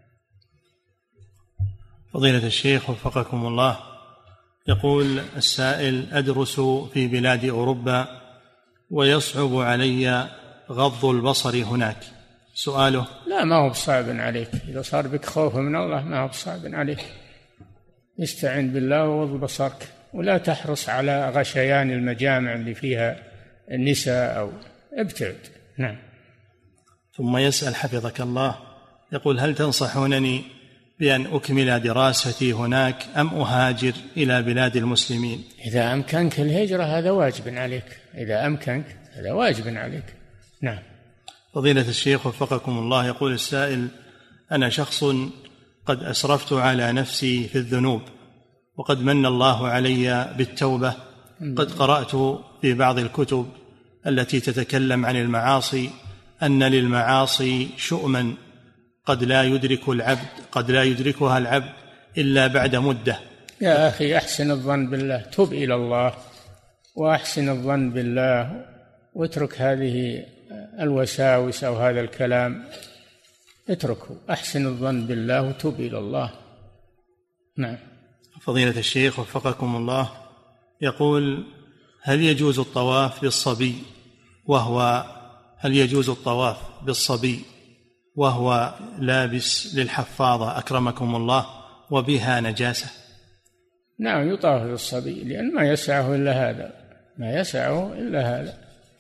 فضيلة الشيخ وفقكم الله، يقول السائل: أدرس في بلاد أوروبا ويصعب علي غض البصر هناك. سؤاله: لا، ما هو بصعب عليك، إذا صار بك خوف من الله ما هو بصعب عليك، استعن بالله وغض بصرك، ولا تحرص على غشيان المجامع اللي فيها النساء أو ابتعد. نعم. ثم يسأل حفظك الله، يقول: هل تنصحونني بأن أكمل دراستي هناك أم أهاجر إلى بلاد المسلمين؟ إذا أمكنك الهجرة هذا واجب عليك، إذا أمكنك هذا واجب عليك. نعم. فضيلة الشيخ وفقكم الله، يقول السائل: أنا شخص قد أسرفت على نفسي في الذنوب، وقد من الله علي بالتوبة. قد قرأت في بعض الكتب التي تتكلم عن المعاصي أن للمعاصي شؤما قد لا يدركها العبد إلا بعد مدة. يا أخي، أحسن الظن بالله، تب إلى الله وأحسن الظن بالله، واترك هذه الوساوس أو هذا الكلام، اتركه، أحسن الظن بالله وتب إلى الله. نعم. فضيلة الشيخ وفقكم الله، يقول: هل يجوز الطواف بالصبي وهو لابس للحفاظة أكرمكم الله وبها نجاسة؟ نعم، يطاف بالصبي، لأن ما يسعه إلا هذا،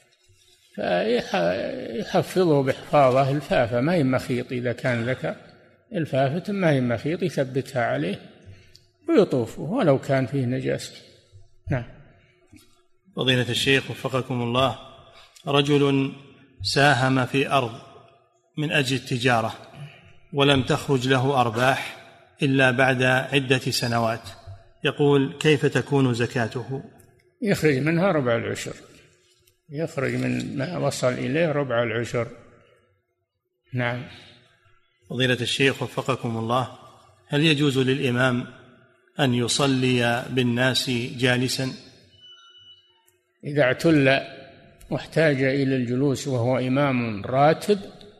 فيحفظه بحفاظة الفافة، ما هي مخيط، إذا كان ذكر الفافة ما هي مخيط، يثبتها عليه ويطوفه ولو كان فيه نجاسة. نعم. فضيلة الشيخ وفقكم الله، رجل ساهم في أرض من أجل التجارة ولم تخرج له أرباح إلا بعد عدة سنوات، يقول: كيف تكون زكاته؟ يخرج منها ربع العشر، يخرج من ما وصل إليه ربع العشر. نعم. فضيلة الشيخ وفقكم الله، هل يجوز للإمام أن يصلي بالناس جالسا؟ إذا اعتل واحتاج إلى الجلوس وهو إمام راتب،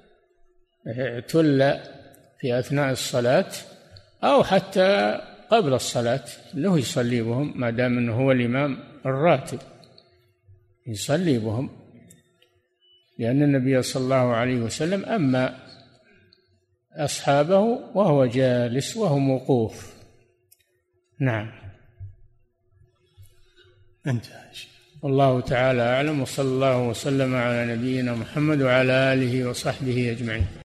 اعتل في أثناء الصلاة أو حتى قبل الصلاة له يصلي بهم، ما دام أنه هو الإمام الراتب يصلي بهم، لأن النبي صلى الله عليه وسلم أما أصحابه وهو جالس وهم وقوف. نعم. انتهى. والله تعالى أعلم، وصلى الله وسلم على نبينا محمد وعلى آله وصحبه أجمعين.